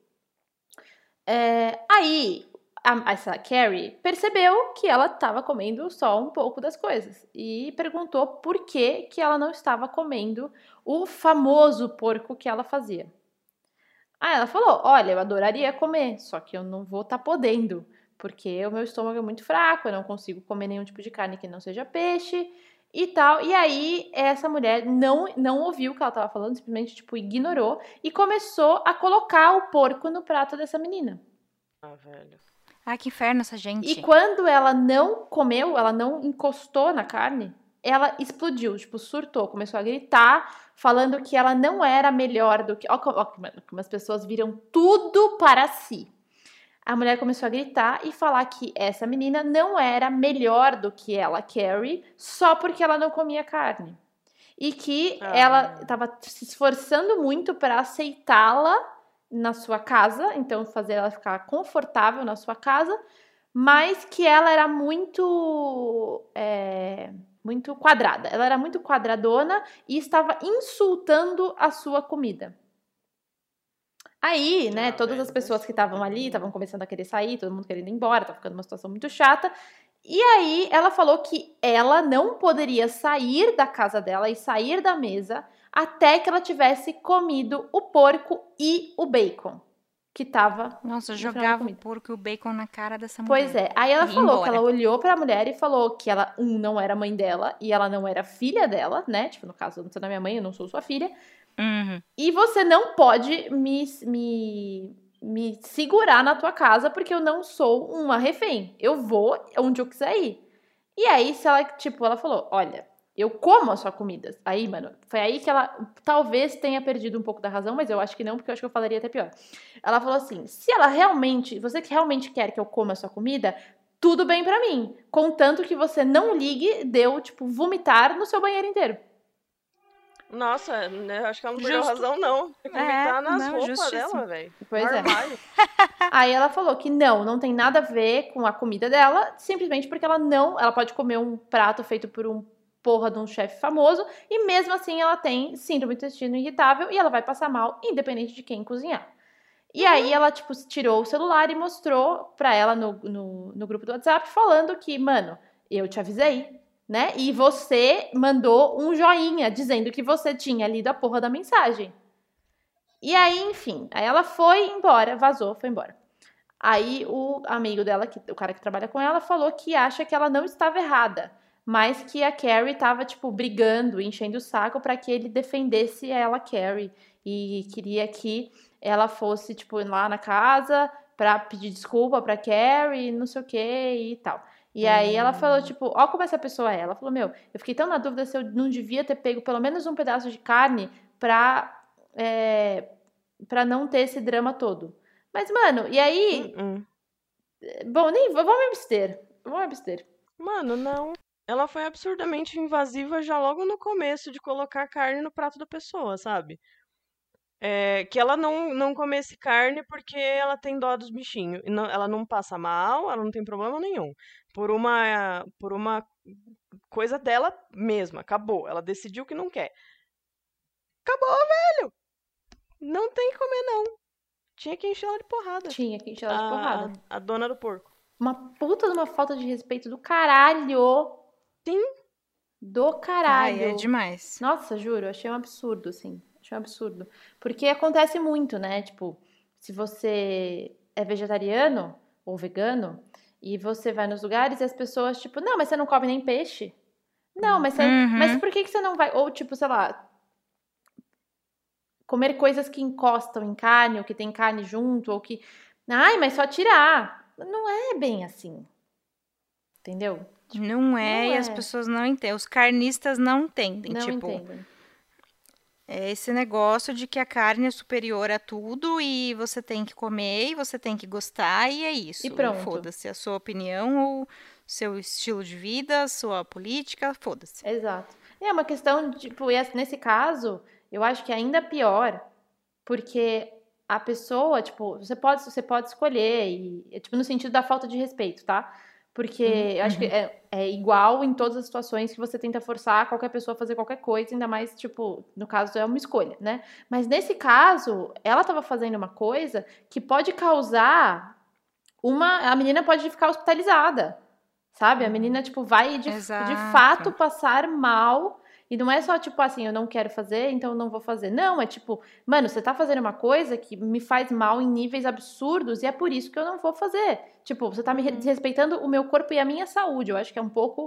[SPEAKER 2] É, aí, a, essa Carrie percebeu que ela estava comendo só um pouco das coisas e perguntou por que, que ela não estava comendo o famoso porco que ela fazia. Aí ela falou, olha, eu adoraria comer, só que eu não vou estar podendo, porque o meu estômago é muito fraco, eu não consigo comer nenhum tipo de carne que não seja peixe e tal. E aí essa mulher não, não ouviu o que ela estava falando, simplesmente tipo ignorou e começou a colocar o porco no prato dessa menina.
[SPEAKER 4] Ah, velho.
[SPEAKER 3] Ai, que inferno essa gente.
[SPEAKER 2] E quando ela não comeu, ela não encostou na carne, ela explodiu, tipo, surtou, começou a gritar, falando que ela não era melhor do que... Ó, como- ó, como como as pessoas viram tudo para si. A mulher começou a gritar e falar que essa menina não era melhor do que ela, Carrie, só porque ela não comia carne. E que
[SPEAKER 4] Ah.
[SPEAKER 2] ela estava se esforçando muito para aceitá-la na sua casa, então fazer ela ficar confortável na sua casa, mas que ela era muito, é, muito quadrada. Ela era muito quadradona e estava insultando a sua comida. Aí, né,
[SPEAKER 4] Ah,
[SPEAKER 2] todas
[SPEAKER 4] velho,
[SPEAKER 2] as pessoas
[SPEAKER 4] mas-
[SPEAKER 2] que estavam ali estavam começando a querer sair, todo mundo querendo ir embora, tava ficando uma situação muito chata. E aí ela falou que ela não poderia sair da casa dela e sair da mesa até que ela tivesse comido o porco e o bacon que tava
[SPEAKER 3] Nossa,
[SPEAKER 2] no final da
[SPEAKER 3] jogava o
[SPEAKER 2] comida.
[SPEAKER 3] porco e o bacon na cara dessa mulher.
[SPEAKER 2] Pois é, aí ela
[SPEAKER 3] E ia
[SPEAKER 2] falou
[SPEAKER 3] embora.
[SPEAKER 2] que ela olhou pra mulher e falou que ela, um, não era mãe dela e ela não era filha dela, né? Tipo, no caso, você não é minha mãe, eu não sou sua filha.
[SPEAKER 3] Uhum.
[SPEAKER 2] E você não pode me, me, me segurar na tua casa porque eu não sou uma refém. Eu vou onde eu quiser ir. E aí, se ela, tipo, ela falou, olha, eu como a sua comida. Aí, mano, foi aí que ela talvez tenha perdido um pouco da razão, mas eu acho que não, porque eu acho que eu falaria até pior. Ela falou assim, se ela realmente, você que realmente quer que eu coma a sua comida, tudo bem pra mim. Contanto que você não ligue de eu, tipo, vomitar no seu banheiro inteiro.
[SPEAKER 4] Nossa, eu acho que ela não perdeu
[SPEAKER 3] Justo.
[SPEAKER 4] razão, não. Tem que vomitar
[SPEAKER 3] É,
[SPEAKER 4] nas
[SPEAKER 3] não,
[SPEAKER 4] roupas
[SPEAKER 3] justíssimo.
[SPEAKER 4] dela, velho.
[SPEAKER 2] Pois é.
[SPEAKER 4] Armário.
[SPEAKER 2] Aí ela falou que não, não tem nada a ver com a comida dela, simplesmente porque ela não, ela pode comer um prato feito por um porra de um chefe famoso e mesmo assim ela tem síndrome do intestino irritável e ela vai passar mal, independente de quem cozinhar. E aí ela, tipo, tirou o celular e mostrou pra ela no, no, no grupo do WhatsApp falando que, mano, eu te avisei, né? E você mandou um joinha dizendo que você tinha lido a porra da mensagem. E aí, enfim, aí ela foi embora, vazou, foi embora. Aí o amigo dela, que, o cara que trabalha com ela, falou que acha que ela não estava errada, mas que a Carrie tava, tipo, brigando, enchendo o saco pra que ele defendesse ela, Carrie, e queria que ela fosse, tipo, lá na casa pra pedir desculpa pra Carrie, não sei o que e tal. E aí ela falou, tipo, ó como essa pessoa é. Ela falou, meu, eu fiquei tão na dúvida se eu não devia ter pego pelo menos um pedaço de carne pra... É, pra não ter esse drama todo. Mas, mano, e aí...
[SPEAKER 4] Uh-uh.
[SPEAKER 2] Bom, nem vamos me abster. Vamos me abster.
[SPEAKER 4] Mano, não. Ela foi absurdamente invasiva já logo no começo de colocar carne no prato da pessoa, sabe? É, que ela não, não comesse carne porque ela tem dó dos bichinhos. E não- ela não passa mal, ela não tem problema nenhum. Por uma, por uma coisa dela mesma, acabou. Ela decidiu que não quer. Acabou, velho! Não tem que comer, não. Tinha que encher ela de porrada.
[SPEAKER 2] Tinha que encher ela de
[SPEAKER 4] A,
[SPEAKER 2] porrada.
[SPEAKER 4] a, a dona do porco.
[SPEAKER 2] Uma puta de uma falta de respeito do caralho.
[SPEAKER 4] Sim.
[SPEAKER 2] Do caralho.
[SPEAKER 3] Ai, é demais.
[SPEAKER 2] Nossa, juro, eu achei um absurdo, assim. Achei um absurdo. Porque acontece muito, né? Tipo, se você é vegetariano ou vegano e você vai nos lugares e as pessoas, tipo, não, mas você não come nem peixe. Não, mas, você,
[SPEAKER 3] Uhum.
[SPEAKER 2] mas por que, que você não vai? Ou, tipo, sei lá, comer coisas que encostam em carne, ou que tem carne junto, ou que. Ai, mas só tirar. Não é bem assim. Entendeu?
[SPEAKER 3] Não é,
[SPEAKER 2] Não
[SPEAKER 3] e as
[SPEAKER 2] é.
[SPEAKER 3] pessoas não entendem. Os carnistas não entendem.
[SPEAKER 2] Não
[SPEAKER 3] tipo,
[SPEAKER 2] entendem.
[SPEAKER 3] é esse negócio de que a carne é superior a tudo e você tem que comer e você tem que gostar e é isso.
[SPEAKER 2] E pronto.
[SPEAKER 3] Foda-se a sua opinião ou seu estilo de vida, sua política, foda-se.
[SPEAKER 2] Exato. É uma questão, de, tipo, e essa- nesse caso, eu acho que é ainda pior, porque a pessoa, tipo, você pode, você pode escolher, e, é, tipo, no sentido da falta de respeito, tá? Porque eu acho que é, é igual em todas as situações que você tenta forçar qualquer pessoa a fazer qualquer coisa, ainda mais, tipo, no caso é uma escolha, né? Mas nesse caso, ela tava fazendo uma coisa que pode causar uma. A menina pode ficar hospitalizada, sabe? A menina, tipo, vai de, de
[SPEAKER 3] Exato.
[SPEAKER 2] fato passar mal. E não é só, tipo, assim, eu não quero fazer, então eu não vou fazer. Não, é tipo, mano, você tá fazendo uma coisa que me faz mal em níveis absurdos e é por isso que eu não vou fazer. Tipo, você tá me desrespeitando o meu corpo e a minha saúde. Eu acho que é um pouco...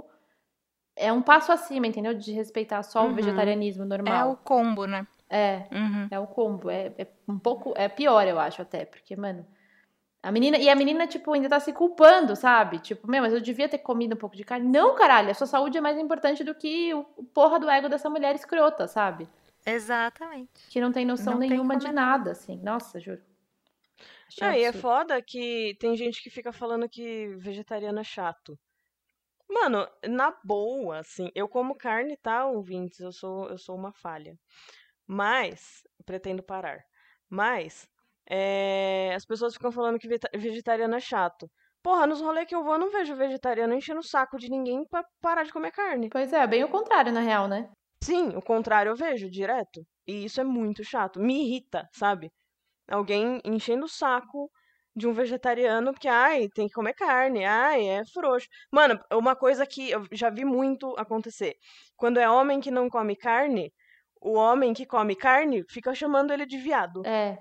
[SPEAKER 2] É um passo acima, entendeu? De respeitar só o
[SPEAKER 4] Uhum.
[SPEAKER 2] vegetarianismo
[SPEAKER 3] É o
[SPEAKER 2] normal.
[SPEAKER 3] combo, né?
[SPEAKER 2] É,
[SPEAKER 3] Uhum.
[SPEAKER 2] é o combo. É, é um pouco... É pior, eu acho, até. Porque, mano... A menina, e a menina, tipo, ainda tá se culpando, sabe? Tipo, meu, mas eu devia ter comido um pouco de carne. Não, caralho, a sua saúde é mais importante do que o o porra do ego dessa mulher escrota, sabe?
[SPEAKER 3] Exatamente.
[SPEAKER 2] Que não tem noção
[SPEAKER 3] Não tem
[SPEAKER 2] nenhuma
[SPEAKER 3] como
[SPEAKER 2] de
[SPEAKER 3] é.
[SPEAKER 2] nada, assim. Nossa, juro. Achei um
[SPEAKER 4] Não, e é
[SPEAKER 2] absurdo.
[SPEAKER 4] foda que tem gente que fica falando que vegetariano é chato. Mano, na boa, assim, eu como carne, tá, ouvintes? Eu sou, eu sou uma falha. Mas, pretendo parar. Mas, é, as pessoas ficam falando que veta- vegetariano é chato. Porra, nos rolês que eu vou, eu não vejo vegetariano enchendo o saco de ninguém pra parar de comer carne.
[SPEAKER 2] Pois é, bem o contrário, na real, né?
[SPEAKER 4] Sim, o contrário eu vejo direto. E isso é muito chato. Me irrita, sabe? Alguém enchendo o saco de um vegetariano porque, ai, tem que comer carne, ai, é frouxo. Mano, uma coisa que eu já vi muito acontecer. Quando é homem que não come carne, o homem que come carne fica chamando ele de viado.
[SPEAKER 2] É.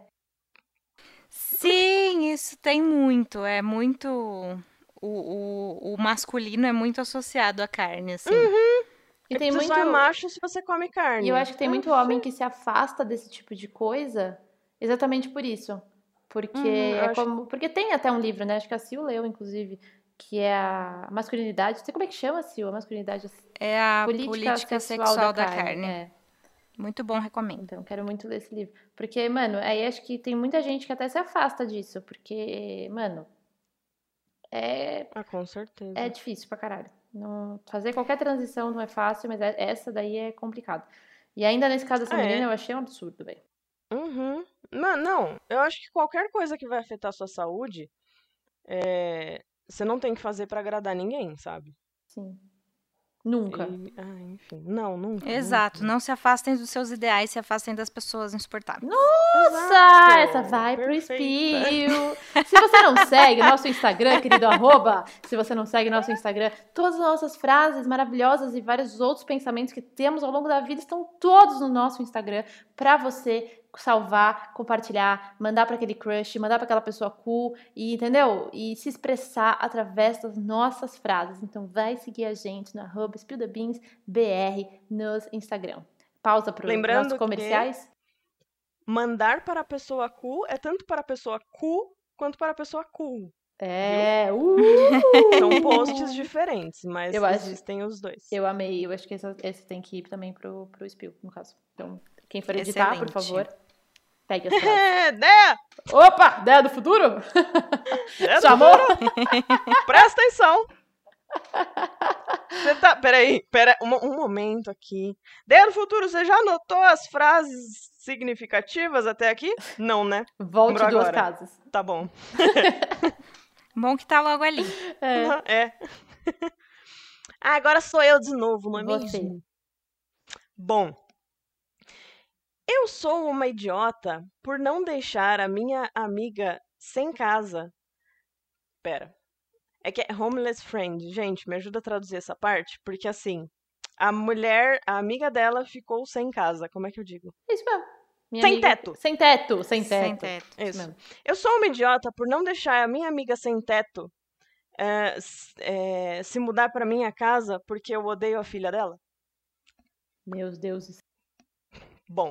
[SPEAKER 3] Sim, isso tem muito. É muito. O, o, o masculino é muito associado à carne, assim.
[SPEAKER 2] E
[SPEAKER 4] É
[SPEAKER 2] tem
[SPEAKER 4] que você
[SPEAKER 2] muito.
[SPEAKER 4] só é macho se você come carne.
[SPEAKER 2] E eu acho que tem
[SPEAKER 4] Ah,
[SPEAKER 2] muito homem que se afasta desse tipo de coisa exatamente por isso. Porque,
[SPEAKER 4] Uhum, eu
[SPEAKER 2] é
[SPEAKER 4] acho-
[SPEAKER 2] como, porque tem até um livro, né? Acho que a Sil leu, inclusive, que é a masculinidade. Não sei como é que chama, Sil, a masculinidade.
[SPEAKER 3] É a
[SPEAKER 2] Política,
[SPEAKER 3] política,
[SPEAKER 2] sexual,
[SPEAKER 3] sexual,
[SPEAKER 2] da,
[SPEAKER 3] da
[SPEAKER 2] carne.
[SPEAKER 3] carne.
[SPEAKER 2] É.
[SPEAKER 3] Muito bom, recomendo.
[SPEAKER 2] Então, quero muito ler esse livro. Porque, mano, aí acho que tem muita gente que até se afasta disso. Porque, mano, é,
[SPEAKER 4] Ah, com certeza.
[SPEAKER 2] é difícil pra caralho. Não, fazer qualquer transição não é fácil, mas é- essa daí é complicado. E ainda nesse caso dessa
[SPEAKER 4] Ah, é?
[SPEAKER 2] menina, eu achei um absurdo, velho.
[SPEAKER 4] Uhum. Não, não, eu acho que qualquer coisa que vai afetar a sua saúde, é, você não tem que fazer pra agradar ninguém, sabe?
[SPEAKER 2] Sim. Nunca.
[SPEAKER 4] E, ah, enfim. Não, nunca.
[SPEAKER 3] Exato,
[SPEAKER 4] nunca.
[SPEAKER 3] não se afastem dos seus ideais, se afastem das pessoas insuportáveis.
[SPEAKER 2] Nossa,
[SPEAKER 4] Exato,
[SPEAKER 2] essa vai
[SPEAKER 4] perfeita.
[SPEAKER 2] pro Espio. Se você não segue nosso Instagram, querido arroba, se você não segue nosso Instagram, todas as nossas frases maravilhosas e vários outros pensamentos que temos ao longo da vida estão todos no nosso Instagram pra você salvar, compartilhar, mandar pra aquele crush, mandar pra aquela pessoa cool e, entendeu? E se expressar através das nossas frases. Então vai seguir a gente no arroba Spill the Beans B R nos Instagram. Pausa para os
[SPEAKER 4] Lembrando
[SPEAKER 2] nossos
[SPEAKER 4] que-
[SPEAKER 2] comerciais.
[SPEAKER 4] Mandar para a pessoa cool é tanto para a pessoa cool quanto para a pessoa cool.
[SPEAKER 2] É, uh!
[SPEAKER 4] São posts diferentes, mas
[SPEAKER 2] Eu acho-
[SPEAKER 4] existem os dois.
[SPEAKER 2] Eu amei, eu acho que esse, esse tem que ir também pro, pro Spill, no caso. Então, quem for editar, por
[SPEAKER 3] Excelente.
[SPEAKER 2] favor, pegue as frases.
[SPEAKER 4] É, Dé!
[SPEAKER 2] Opa, ideia do futuro?
[SPEAKER 4] Dé do
[SPEAKER 2] Chamou?
[SPEAKER 4] Presta atenção! Você tá. Peraí, pera, um, um momento aqui. Dé do futuro, você já anotou as frases significativas até aqui? Não, né?
[SPEAKER 2] Volte
[SPEAKER 4] Lembrou
[SPEAKER 2] duas
[SPEAKER 4] agora.
[SPEAKER 2] casas.
[SPEAKER 4] Tá bom.
[SPEAKER 3] Bom que tá logo ali.
[SPEAKER 2] É.
[SPEAKER 4] É. Ah, agora sou eu de novo, não é
[SPEAKER 2] Você.
[SPEAKER 4] mesmo? Bom. Eu sou uma idiota por não deixar a minha amiga sem casa. Pera. É que é homeless friend. Gente, me ajuda a traduzir essa parte, porque assim, a mulher, a amiga dela ficou sem casa. Como é que eu digo?
[SPEAKER 2] Isso mesmo. Minha
[SPEAKER 4] Sem
[SPEAKER 2] amiga-
[SPEAKER 4] teto.
[SPEAKER 2] Sem teto, sem teto.
[SPEAKER 3] Sem teto.
[SPEAKER 2] Isso
[SPEAKER 4] Isso.
[SPEAKER 2] mesmo.
[SPEAKER 4] Eu sou uma idiota por não deixar a minha amiga sem teto eh, s- eh, se mudar pra minha casa porque eu odeio a filha dela.
[SPEAKER 2] Meus deuses.
[SPEAKER 4] Bom,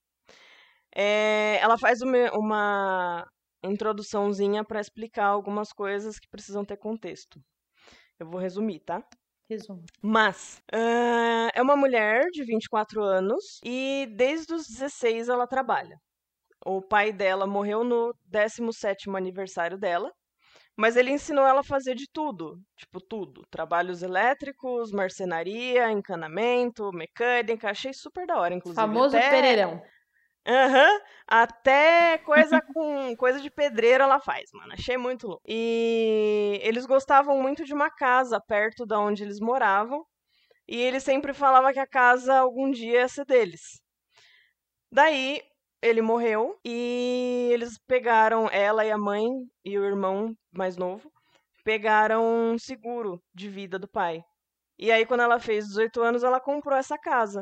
[SPEAKER 4] eh, ela faz uma, uma introduçãozinha pra explicar algumas coisas que precisam ter contexto. Eu vou resumir, tá?
[SPEAKER 2] Resumo.
[SPEAKER 4] Mas ah, é uma mulher de vinte e quatro anos e desde os dezesseis ela trabalha. O pai dela morreu no décimo sétimo aniversário dela, mas ele ensinou ela a fazer de tudo, tipo tudo. Trabalhos elétricos, marcenaria, encanamento, mecânica. Achei super da hora, inclusive.
[SPEAKER 2] Famoso
[SPEAKER 4] Até-
[SPEAKER 2] Pereirão.
[SPEAKER 4] Aham, até coisa com coisa de pedreiro ela faz, mano. Achei muito louco. E eles gostavam muito de uma casa perto da onde eles moravam. E ele sempre falava que a casa algum dia ia ser deles. Daí ele morreu e eles pegaram, ela e a mãe e o irmão mais novo, pegaram um seguro de vida do pai. E aí, quando ela fez dezoito anos, ela comprou essa casa.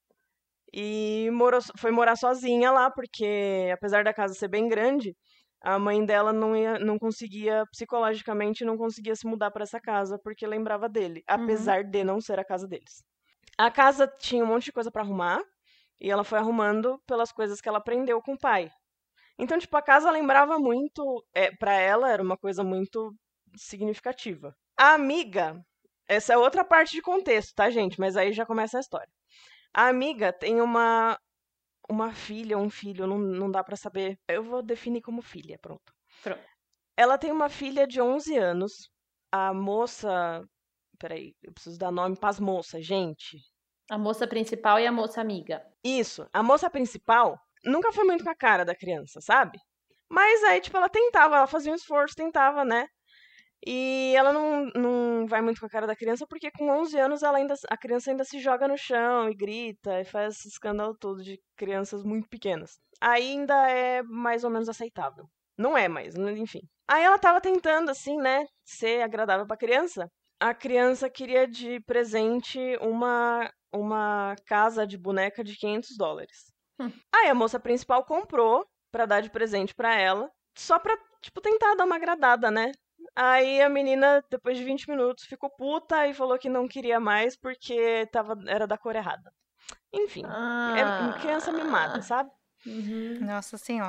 [SPEAKER 4] E morou, foi morar sozinha lá, porque apesar da casa ser bem grande, a mãe dela não, ia, não conseguia, psicologicamente, não conseguia se mudar para essa casa, porque lembrava dele, apesar de não ser a casa deles. A casa tinha um monte de coisa para arrumar, e ela foi arrumando pelas coisas que ela aprendeu com o pai. Então, tipo, a casa lembrava muito, é, para ela era uma coisa muito significativa. A amiga, essa é outra parte de contexto, tá, gente? Mas aí já começa a história. A amiga tem uma uma filha, um filho, não, não dá pra saber. Eu vou definir como filha, pronto.
[SPEAKER 2] Pronto.
[SPEAKER 4] Ela tem uma filha de onze anos. A moça, peraí, eu preciso dar nome pras moças, gente.
[SPEAKER 2] A moça principal e a moça amiga.
[SPEAKER 4] Isso, a moça principal nunca foi muito com a cara da criança, sabe? Mas aí, tipo, ela tentava, ela fazia um esforço, tentava, né? E ela não, não vai muito com a cara da criança porque com onze anos ela ainda, a criança ainda se joga no chão e grita e faz esse escândalo todo de crianças muito pequenas. Ainda é mais ou menos aceitável. Não é mais, enfim. Aí ela tava tentando, assim, né, ser agradável pra criança. A criança queria de presente uma, uma casa de boneca de quinhentos dólares.
[SPEAKER 2] Hum.
[SPEAKER 4] Aí a moça principal comprou pra dar de presente pra ela, só pra, tipo, tentar dar uma agradada, né? Aí a menina, depois de vinte minutos, ficou puta e falou que não queria mais porque tava, era da cor errada. Enfim,
[SPEAKER 2] Ah.
[SPEAKER 4] é criança mimada, sabe?
[SPEAKER 2] Uhum.
[SPEAKER 3] Nossa Senhora.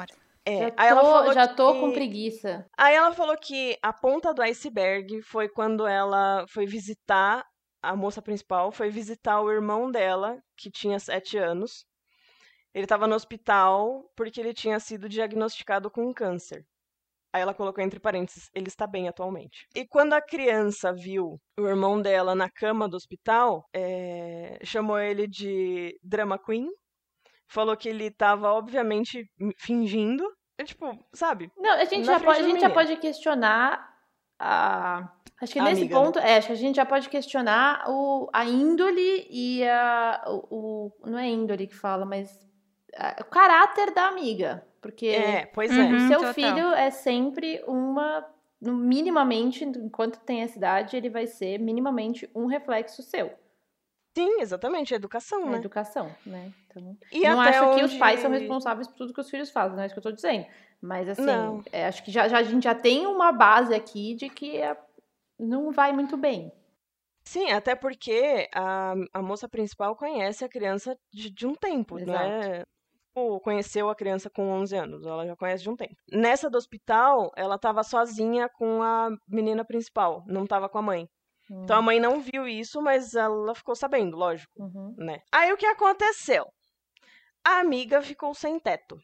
[SPEAKER 4] É,
[SPEAKER 2] Já
[SPEAKER 4] aí
[SPEAKER 2] tô,
[SPEAKER 4] ela falou
[SPEAKER 2] já tô
[SPEAKER 4] que...
[SPEAKER 2] com preguiça.
[SPEAKER 4] Aí ela falou que a ponta do iceberg foi quando ela foi visitar, a moça principal foi visitar o irmão dela, que tinha sete anos. Ele estava no hospital porque ele tinha sido diagnosticado com câncer. Aí ela colocou entre parênteses, ele está bem atualmente. E quando a criança viu o irmão dela na cama do hospital, é, chamou ele de drama queen, falou que ele estava, obviamente, fingindo. É, tipo, sabe?
[SPEAKER 2] Não, a gente,
[SPEAKER 4] Na
[SPEAKER 2] já
[SPEAKER 4] frente
[SPEAKER 2] pode, a
[SPEAKER 4] do
[SPEAKER 2] gente já
[SPEAKER 4] menino.
[SPEAKER 2] pode questionar a... Acho que
[SPEAKER 4] A
[SPEAKER 2] nesse
[SPEAKER 4] amiga, né?
[SPEAKER 2] ponto, é, acho que a gente já pode questionar o, a índole e a... O, o- não é índole que fala, mas a- o caráter da amiga. Porque
[SPEAKER 4] É, pois é.
[SPEAKER 2] o
[SPEAKER 3] Uhum,
[SPEAKER 2] seu
[SPEAKER 3] total.
[SPEAKER 2] filho é sempre uma... no- Minimamente, enquanto tem essa idade, ele vai ser minimamente um reflexo seu.
[SPEAKER 4] Sim, exatamente, a educação,
[SPEAKER 2] A
[SPEAKER 4] né?
[SPEAKER 2] educação, né? Então,
[SPEAKER 4] E
[SPEAKER 2] não
[SPEAKER 4] até
[SPEAKER 2] acho que os
[SPEAKER 4] onde...
[SPEAKER 2] pais são responsáveis por tudo que os filhos fazem, não é isso que eu tô dizendo. Mas, assim,
[SPEAKER 4] Não.
[SPEAKER 2] é, acho que já, já- a gente já tem uma base aqui de que é- não vai muito bem.
[SPEAKER 4] Sim, até porque a, a moça principal conhece a criança de, de um tempo, não
[SPEAKER 2] Exato.
[SPEAKER 4] é? Tipo, conheceu a criança com onze anos, ela já conhece de um tempo. Nessa do hospital, ela estava sozinha com a menina principal, não estava com a mãe. Então a
[SPEAKER 2] Hum,
[SPEAKER 4] mãe não viu isso, mas ela ficou sabendo, lógico,
[SPEAKER 2] uhum.
[SPEAKER 4] né? Aí o que aconteceu? A amiga ficou sem teto.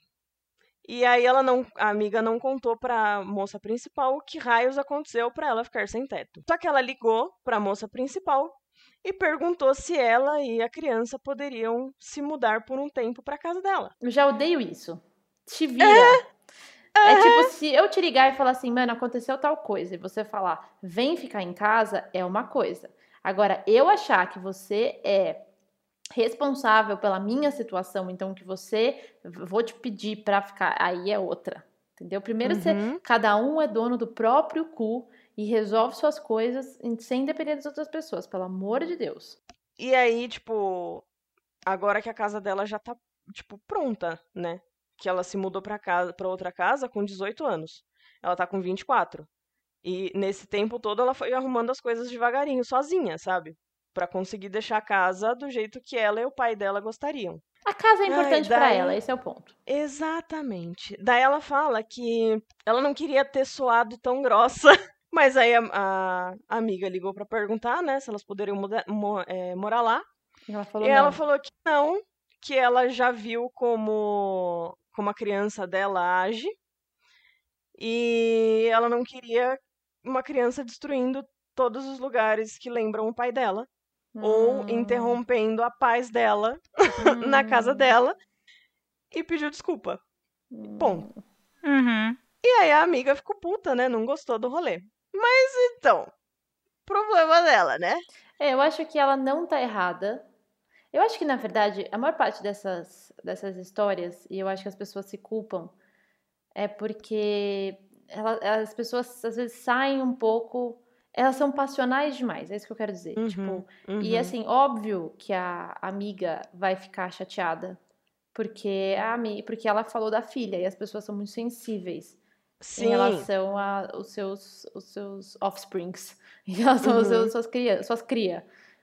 [SPEAKER 4] E aí ela não, a amiga não contou pra moça principal o que raios aconteceu pra ela ficar sem teto. Só que ela ligou pra moça principal e perguntou se ela e a criança poderiam se mudar por um tempo pra casa dela.
[SPEAKER 2] Eu já odeio isso. Te vira. É tipo, se eu te ligar e falar assim, mano, aconteceu tal coisa, e você falar, vem ficar em casa, é uma coisa. Agora, eu achar que você é responsável pela minha situação, então que você vou te pedir pra ficar, aí é outra. Entendeu? Primeiro você,
[SPEAKER 4] Uhum.
[SPEAKER 2] cada um é dono do próprio cu e resolve suas coisas sem depender das outras pessoas, pelo amor de Deus.
[SPEAKER 4] E aí, tipo, agora que a casa dela já tá, tipo, pronta, né? Que ela se mudou pra casa, para outra casa com dezoito anos. Ela tá com vinte e quatro. E nesse tempo todo ela foi arrumando as coisas devagarinho, sozinha, sabe? Pra conseguir deixar a casa do jeito que ela e o pai dela gostariam.
[SPEAKER 2] A casa é
[SPEAKER 4] Ai,
[SPEAKER 2] importante pra ela,
[SPEAKER 4] daí.
[SPEAKER 2] esse é o ponto.
[SPEAKER 4] Exatamente. Daí ela fala que ela não queria ter soado tão grossa. Mas aí a, a- a amiga ligou pra perguntar, né, se elas poderiam muda- mo- é, morar lá.
[SPEAKER 2] Ela
[SPEAKER 4] E
[SPEAKER 2] falou
[SPEAKER 4] ela
[SPEAKER 2] não.
[SPEAKER 4] falou que não, que ela já viu como, como a criança dela age. E ela não queria uma criança destruindo todos os lugares que lembram o pai dela. Ou
[SPEAKER 2] Hum,
[SPEAKER 4] interrompendo a paz dela na casa
[SPEAKER 2] hum,
[SPEAKER 4] dela. E pediu desculpa. Ponto.
[SPEAKER 2] hum.
[SPEAKER 3] Uhum.
[SPEAKER 4] E aí a amiga ficou puta, né? Não gostou do rolê. Mas então, problema dela, né?
[SPEAKER 2] É, eu acho que ela não tá errada. Eu acho que, na verdade, a maior parte dessas, dessas histórias, e eu acho que as pessoas se culpam, é porque ela- as pessoas às vezes saem um pouco. Elas são passionais demais, é isso que eu quero dizer.
[SPEAKER 4] Uhum,
[SPEAKER 2] Tipo,
[SPEAKER 4] uhum.
[SPEAKER 2] e assim, óbvio que a amiga vai ficar chateada, porque, a, ami- porque ela falou da filha, e as pessoas são muito sensíveis em
[SPEAKER 4] Sim.
[SPEAKER 2] relação aos seus, os seus offsprings, em relação aos seus,
[SPEAKER 4] Uhum.
[SPEAKER 2] suas cria, suas cria.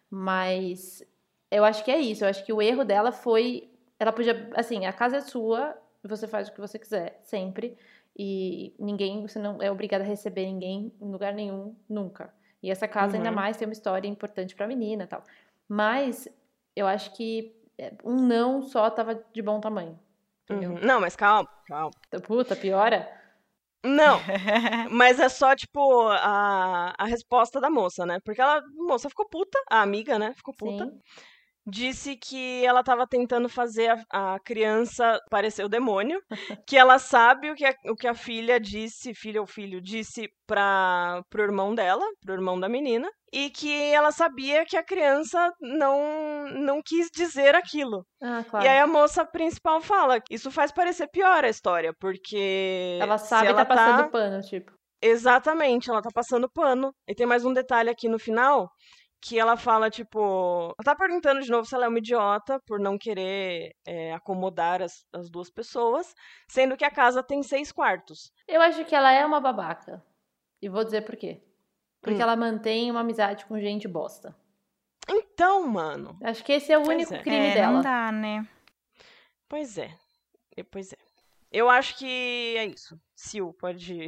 [SPEAKER 2] Mas eu acho que é isso. Eu acho que o erro dela foi. Ela podia. Assim, a casa é sua, você faz o que você quiser, sempre. E ninguém. Você não é obrigada a receber ninguém em lugar nenhum, nunca. E essa casa, ainda
[SPEAKER 4] Uhum.
[SPEAKER 2] mais, tem uma história importante pra menina e tal. Mas eu acho que é, um não só tava de bom tamanho. Entendeu?
[SPEAKER 4] Uhum. Não, mas calma, calma.
[SPEAKER 2] Puta, piora?
[SPEAKER 4] Não, mas é só, tipo, a, a resposta da moça, né? Porque ela, a moça ficou puta, a amiga, né? Ficou puta.
[SPEAKER 2] Sim.
[SPEAKER 4] Disse que ela estava tentando fazer a, a criança parecer o demônio, que ela sabe o que a, o que a filha disse, filha ou filho, disse para pro irmão dela, pro irmão da menina, e que ela sabia que a criança não, não quis dizer aquilo.
[SPEAKER 2] Ah,
[SPEAKER 4] E
[SPEAKER 2] claro.
[SPEAKER 4] aí a moça principal fala, isso faz parecer pior a história, porque
[SPEAKER 2] Ela
[SPEAKER 4] se
[SPEAKER 2] sabe e
[SPEAKER 4] ela
[SPEAKER 2] tá passando
[SPEAKER 4] tá...
[SPEAKER 2] pano, tipo.
[SPEAKER 4] Exatamente, ela tá passando pano. E tem mais um detalhe aqui no final, que ela fala, tipo... Ela tá perguntando de novo se ela é uma idiota por não querer é, acomodar as, as duas pessoas, sendo que a casa tem seis quartos.
[SPEAKER 2] Eu acho que ela é uma babaca. E vou dizer por quê. Porque
[SPEAKER 4] Hum.
[SPEAKER 2] ela mantém uma amizade com gente bosta.
[SPEAKER 4] Então, mano...
[SPEAKER 2] Acho que esse é o
[SPEAKER 4] Pois
[SPEAKER 2] único
[SPEAKER 4] é.
[SPEAKER 2] crime
[SPEAKER 3] É,
[SPEAKER 2] dela.
[SPEAKER 3] não dá, né?
[SPEAKER 4] Pois é. E- Pois é. eu acho que é isso. Sil, pode...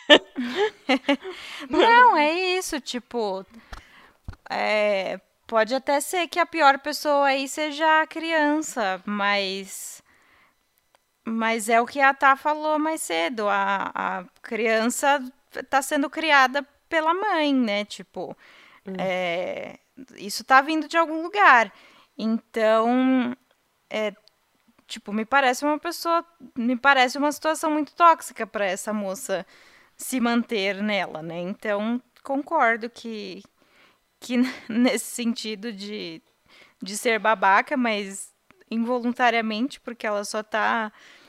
[SPEAKER 3] Não, é isso, tipo... É, pode até ser que a pior pessoa aí seja a criança, mas... Mas é o que a Tá falou mais cedo. A, a criança tá sendo criada pela mãe, né? Tipo, hum. é, isso tá vindo de algum lugar. Então, é, tipo, me parece uma pessoa... Me parece uma situação muito tóxica para essa moça se manter nela, né? Então, concordo que, que nesse sentido de, de ser babaca, mas involuntariamente, porque ela só tá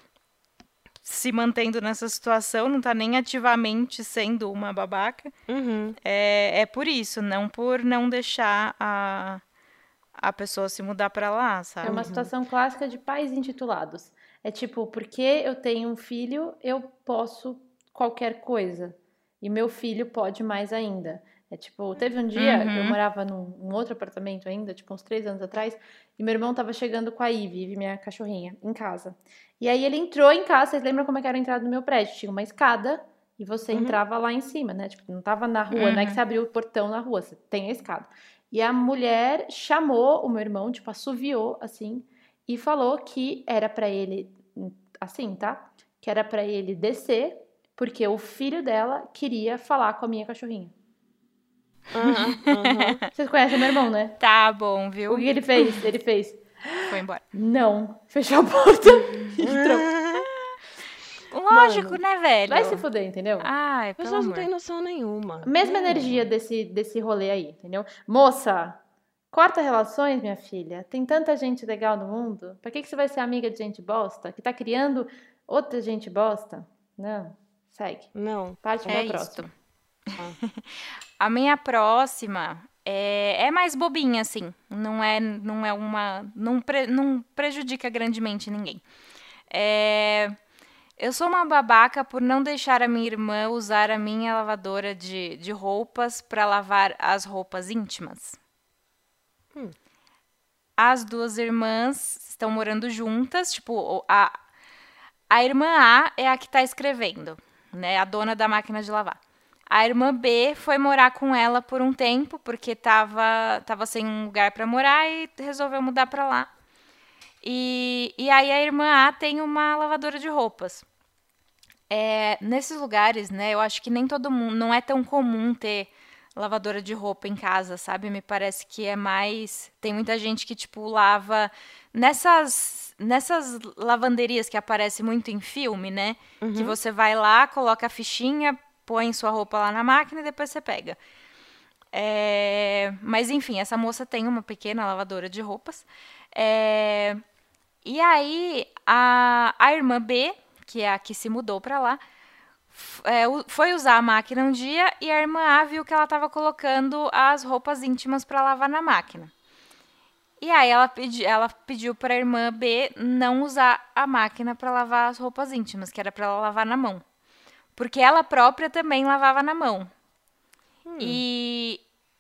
[SPEAKER 3] se mantendo nessa situação, não tá nem ativamente sendo uma babaca.
[SPEAKER 4] Uhum.
[SPEAKER 3] É, é por isso, não por não deixar a, a pessoa se mudar pra lá, sabe?
[SPEAKER 2] É uma situação clássica de pais intitulados. É tipo, porque eu tenho um filho, eu posso qualquer coisa. E meu filho pode mais ainda. É tipo, teve um dia
[SPEAKER 3] Uhum.
[SPEAKER 2] que eu morava num, num outro apartamento ainda, tipo uns três anos atrás, e meu irmão tava chegando com a Ivy, Ivy, minha cachorrinha, em casa. E aí ele entrou em casa, vocês lembram como é que era a entrada do meu prédio? Tinha uma escada e você
[SPEAKER 4] Uhum.
[SPEAKER 2] entrava lá em cima, né? Tipo, não tava na rua,
[SPEAKER 3] Uhum.
[SPEAKER 2] não é que você abriu o portão na rua, você tem a escada. E a mulher chamou o meu irmão, tipo, assoviou, assim, e falou que era pra ele, assim, tá? Que era pra ele descer, porque o filho dela queria falar com a minha cachorrinha.
[SPEAKER 4] Uhum, uhum.
[SPEAKER 2] Vocês conhecem meu irmão, né?
[SPEAKER 3] Tá bom, viu?
[SPEAKER 2] O que ele fez? Ele fez...
[SPEAKER 3] Foi embora.
[SPEAKER 2] Não. Fechou a porta e entrou.
[SPEAKER 3] Lógico,
[SPEAKER 2] Mano,
[SPEAKER 3] né, velho?
[SPEAKER 2] Vai se fuder, entendeu?
[SPEAKER 3] Ai,
[SPEAKER 4] As
[SPEAKER 3] pelo
[SPEAKER 4] pessoas não
[SPEAKER 3] amor.
[SPEAKER 4] têm noção nenhuma.
[SPEAKER 2] Mesma
[SPEAKER 4] Não.
[SPEAKER 2] energia desse, desse rolê aí, entendeu? Moça, corta relações, minha filha. Tem tanta gente legal no mundo. Pra que, que você vai ser amiga de gente bosta? Que tá criando outra gente bosta? Não. Segue.
[SPEAKER 4] Não.
[SPEAKER 2] Parte
[SPEAKER 3] É
[SPEAKER 2] pra
[SPEAKER 3] isso.
[SPEAKER 2] próxima.
[SPEAKER 3] A minha próxima é, é mais bobinha, assim. Não é, não é uma... Não, pre, não prejudica grandemente ninguém. É... Eu sou uma babaca por não deixar a minha irmã usar a minha lavadora de, de roupas para lavar as roupas íntimas.
[SPEAKER 4] Hum.
[SPEAKER 3] As duas irmãs estão morando juntas. Tipo, a, a irmã A é a que está escrevendo, né? A dona da máquina de lavar. A irmã B foi morar com ela por um tempo, porque estava tava sem um lugar para morar e resolveu mudar para lá. E, e aí a irmã A tem uma lavadora de roupas. É, nesses lugares, né, eu acho que nem todo mundo, não é tão comum ter lavadora de roupa em casa, sabe? Me parece que é mais, tem muita gente que, tipo, lava nessas, nessas lavanderias que aparecem muito em filme, né?
[SPEAKER 4] Uhum.
[SPEAKER 3] Que você vai lá, coloca a fichinha, põe sua roupa lá na máquina e depois você pega. É, mas, enfim, essa moça tem uma pequena lavadora de roupas. É... E aí, a, a irmã B, que é a que se mudou pra lá, é, foi usar a máquina um dia e a irmã A viu que ela estava colocando as roupas íntimas para lavar na máquina. E aí ela, pedi, ela pediu para a irmã B não usar a máquina para lavar as roupas íntimas, que era para ela lavar na mão. Porque ela própria também lavava na mão. Hum. E,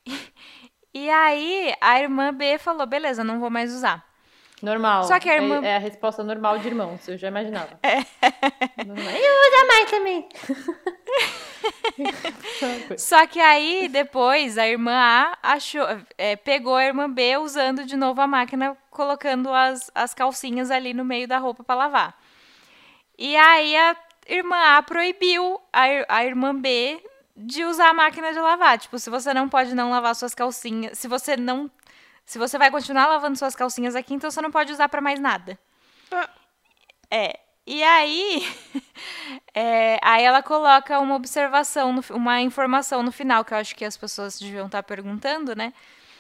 [SPEAKER 3] e aí a irmã B falou, beleza, não vou mais usar.
[SPEAKER 2] Normal.
[SPEAKER 3] Só que a irmã...
[SPEAKER 2] é, é a resposta normal de irmãos, eu já imaginava.
[SPEAKER 3] É.
[SPEAKER 2] Eu uso mais também.
[SPEAKER 3] Só que aí, depois, a irmã A achou, é, pegou a irmã B usando de novo a máquina, colocando as, as calcinhas ali no meio da roupa para lavar. E aí a irmã A proibiu a, a irmã B de usar a máquina de lavar. Tipo, se você não pode não lavar suas calcinhas, se você não... Se você vai continuar lavando suas calcinhas aqui, então você não pode usar pra mais nada.
[SPEAKER 4] Ah.
[SPEAKER 3] É. E aí, é, aí ela coloca uma observação, no, uma informação no final, que eu acho que as pessoas deviam estar perguntando, né?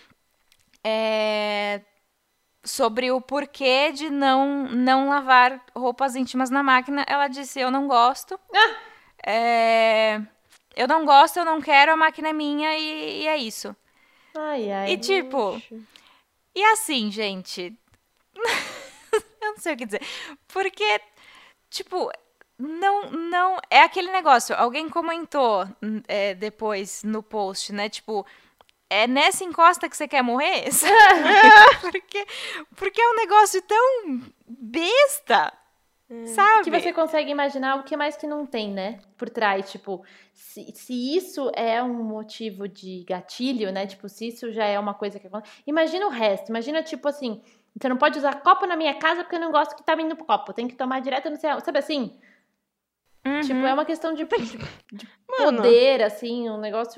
[SPEAKER 3] É, sobre o porquê de não, não lavar roupas íntimas na máquina. Ela disse, eu não gosto.
[SPEAKER 2] Ah.
[SPEAKER 3] É, eu não gosto, eu não quero, a máquina é minha e, e é isso.
[SPEAKER 2] Ai, ai.
[SPEAKER 3] E tipo...
[SPEAKER 2] Luxo.
[SPEAKER 3] E assim, gente, eu não sei o que dizer, porque, tipo, não, não, é aquele negócio, alguém comentou é, depois no post, né, tipo, é nessa encosta que você quer morrer? porque, porque é um negócio tão besta, Sabe?
[SPEAKER 2] Que você consegue imaginar o que mais que não tem, né? Por trás, tipo, se, se isso é um motivo de gatilho, né? Tipo, se isso já é uma coisa que acontece. Imagina o resto. Imagina, tipo assim, você não pode usar copo na minha casa porque eu não gosto que tá vindo pro copo. Tem que tomar direto, não sei aonde. Sabe assim?
[SPEAKER 3] Uhum.
[SPEAKER 2] Tipo, é uma questão de, de, de
[SPEAKER 4] Mano.
[SPEAKER 2] poder, assim, um negócio.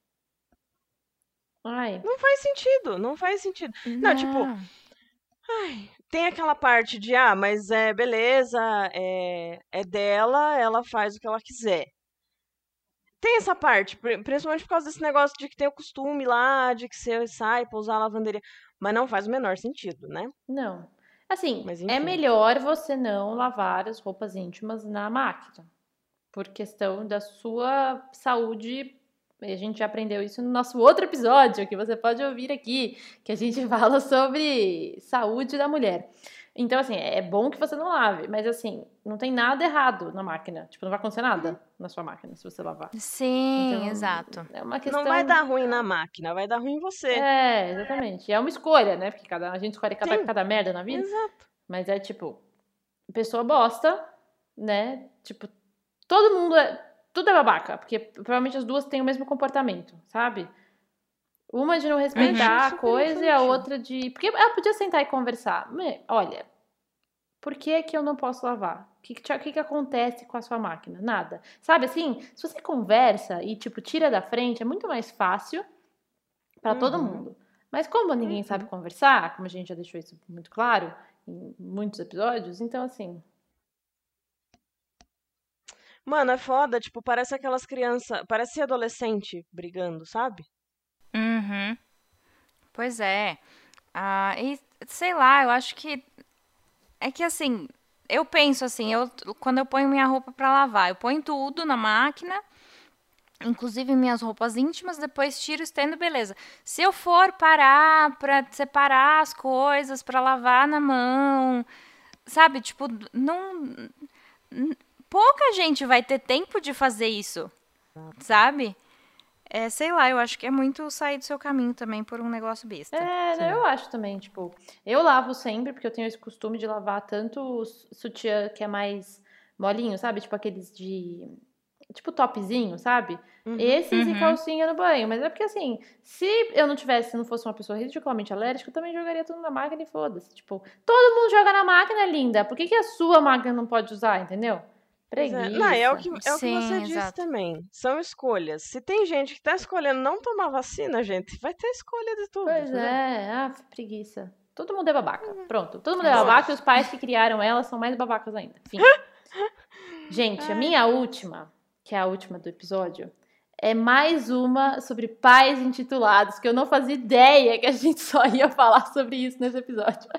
[SPEAKER 2] Ai.
[SPEAKER 4] Não faz sentido, não faz sentido. Não, tipo, ai, tem aquela parte de, ah, mas é beleza, é, é dela, ela faz o que ela quiser. Tem essa parte, pri- principalmente por causa desse negócio de que tem o costume lá, de que você sai pra usar a lavanderia. Mas não faz o menor sentido, né?
[SPEAKER 2] Não. Assim,
[SPEAKER 4] Mas
[SPEAKER 2] é
[SPEAKER 4] enfim.
[SPEAKER 2] melhor você não lavar as roupas íntimas na máquina. Por questão da sua saúde. E a gente já aprendeu isso no nosso outro episódio, que você pode ouvir aqui, que a gente fala sobre saúde da mulher. Então, assim, é bom que você não lave, mas assim, não tem nada errado na máquina. Tipo, não vai acontecer nada na sua máquina se você lavar.
[SPEAKER 3] Sim,
[SPEAKER 2] Então,
[SPEAKER 3] exato.
[SPEAKER 2] é uma questão.
[SPEAKER 4] Não vai dar ruim na máquina, vai dar ruim em você.
[SPEAKER 2] É, exatamente. E é uma escolha, né? Porque cada, a gente escolhe cada,
[SPEAKER 4] Sim.
[SPEAKER 2] cada merda na vida.
[SPEAKER 4] Exato.
[SPEAKER 2] Mas é tipo, pessoa bosta, né? Tipo, todo mundo é. Tudo é babaca, porque provavelmente as duas têm o mesmo comportamento, sabe? Uma de não respeitar a
[SPEAKER 4] super
[SPEAKER 2] coisa e a
[SPEAKER 4] infantil.
[SPEAKER 2] outra de. Porque ela podia sentar e conversar. "Me- Olha, por que que eu não posso lavar? O que, que, te- o que que acontece com a sua máquina? Nada. Sabe assim? Se você conversa e, tipo, tira da frente, é muito mais fácil pra todo
[SPEAKER 4] Uhum.
[SPEAKER 2] mundo. Mas como ninguém
[SPEAKER 4] Uhum.
[SPEAKER 2] sabe conversar, como a gente já deixou isso muito claro em muitos episódios, então assim.
[SPEAKER 4] Mano, é foda, tipo, parece aquelas crianças, parece adolescente brigando, sabe?
[SPEAKER 3] Uhum. Pois é. Ah, e sei lá, eu acho que é que assim, eu penso assim, eu quando eu ponho minha roupa pra lavar, eu ponho tudo na máquina, inclusive minhas roupas íntimas, depois tiro, estendo, beleza. Se eu for parar pra separar as coisas pra lavar na mão, sabe, tipo, não n- pouca gente vai ter tempo de fazer isso, sabe? É, sei lá, eu acho que é muito sair do seu caminho também por um negócio besta.
[SPEAKER 2] É, né, eu acho também, tipo, eu lavo sempre, porque eu tenho esse costume de lavar tanto o su- sutiã que é mais molinho, sabe? Tipo aqueles de. Tipo topzinho, sabe?
[SPEAKER 4] Uhum.
[SPEAKER 2] Esses e
[SPEAKER 3] Uhum.
[SPEAKER 2] calcinha no banho. Mas é porque assim, se eu não tivesse, se não fosse uma pessoa ridiculamente alérgica, eu também jogaria tudo na máquina e foda-se. Tipo, todo mundo joga na máquina, linda. Por que, que a sua máquina não pode usar, entendeu?
[SPEAKER 4] Pois é. Não, é o que,
[SPEAKER 2] Preguiça.
[SPEAKER 4] é o que você
[SPEAKER 3] Sim,
[SPEAKER 4] disse
[SPEAKER 3] exato.
[SPEAKER 4] também. São escolhas. Se tem gente que tá escolhendo não tomar vacina, gente, vai ter escolha de tudo,
[SPEAKER 2] Pois
[SPEAKER 4] entendeu?
[SPEAKER 2] é, ah, preguiça. Todo mundo é babaca. Pronto, todo mundo é
[SPEAKER 3] Exato.
[SPEAKER 2] babaca e os pais que criaram ela são mais babacas ainda. Enfim. Gente, a
[SPEAKER 4] Ai,
[SPEAKER 2] minha última, que é a última do episódio, é mais uma sobre pais intitulados, que eu não fazia ideia que a gente só ia falar sobre isso nesse episódio.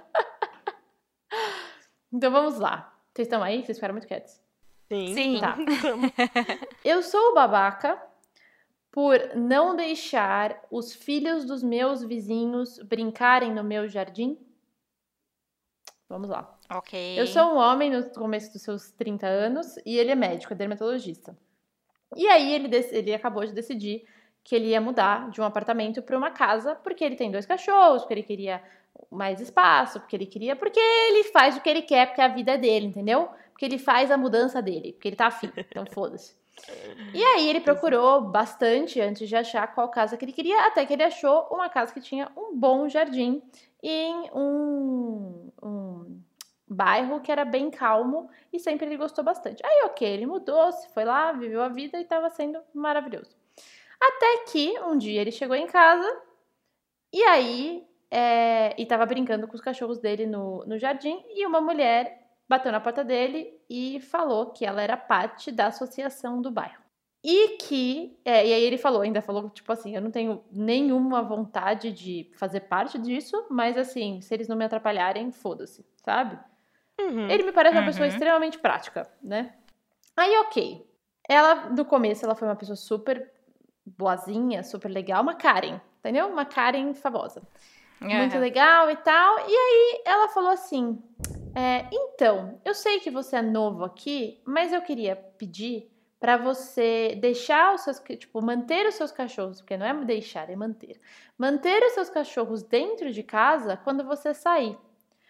[SPEAKER 2] Então vamos lá. Vocês estão aí? Vocês ficaram muito quietos.
[SPEAKER 4] sim.
[SPEAKER 3] Sim.
[SPEAKER 2] Tá.
[SPEAKER 4] Tamo.
[SPEAKER 2] Eu sou o babaca por não deixar os filhos dos meus vizinhos brincarem no meu jardim. Vamos lá.
[SPEAKER 3] Ok.
[SPEAKER 2] Eu sou um homem no começo dos seus trinta anos e ele é médico, é dermatologista. E aí ele, dec- ele acabou de decidir que ele ia mudar de um apartamento para uma casa porque ele tem dois cachorros, porque ele queria mais espaço, porque ele queria. Porque ele faz o que ele quer, porque a vida é dele, entendeu? Porque ele faz a mudança dele, porque ele tá afim. Então foda-se. E aí ele procurou bastante antes de achar qual casa que ele queria, até que ele achou uma casa que tinha um bom jardim em um, um bairro que era bem calmo e sempre ele gostou bastante. Aí, ok, ele mudou-se, foi lá, viveu a vida e estava sendo maravilhoso. Até que um dia ele chegou em casa e aí é, e estava brincando com os cachorros dele no, no jardim e uma mulher bateu na porta dele e falou que ela era parte da associação do bairro. E que, é, e aí ele falou, ainda falou, tipo assim, eu não tenho nenhuma vontade de fazer parte disso, mas assim, se eles não me atrapalharem, foda-se, sabe?
[SPEAKER 4] Uhum.
[SPEAKER 2] Ele me parece uma pessoa
[SPEAKER 3] Uhum.
[SPEAKER 2] extremamente prática, né? Aí, ok. Ela, no começo, ela foi uma pessoa super boazinha, super legal, uma Karen, entendeu? Uma Karen famosa. Muito
[SPEAKER 3] Aham.
[SPEAKER 2] legal e tal. E aí ela falou assim: é, então, eu sei que você é novo aqui, mas eu queria pedir pra você deixar os seus, tipo, manter os seus cachorros, porque não é deixar, é manter. Manter os seus cachorros dentro de casa quando você sair.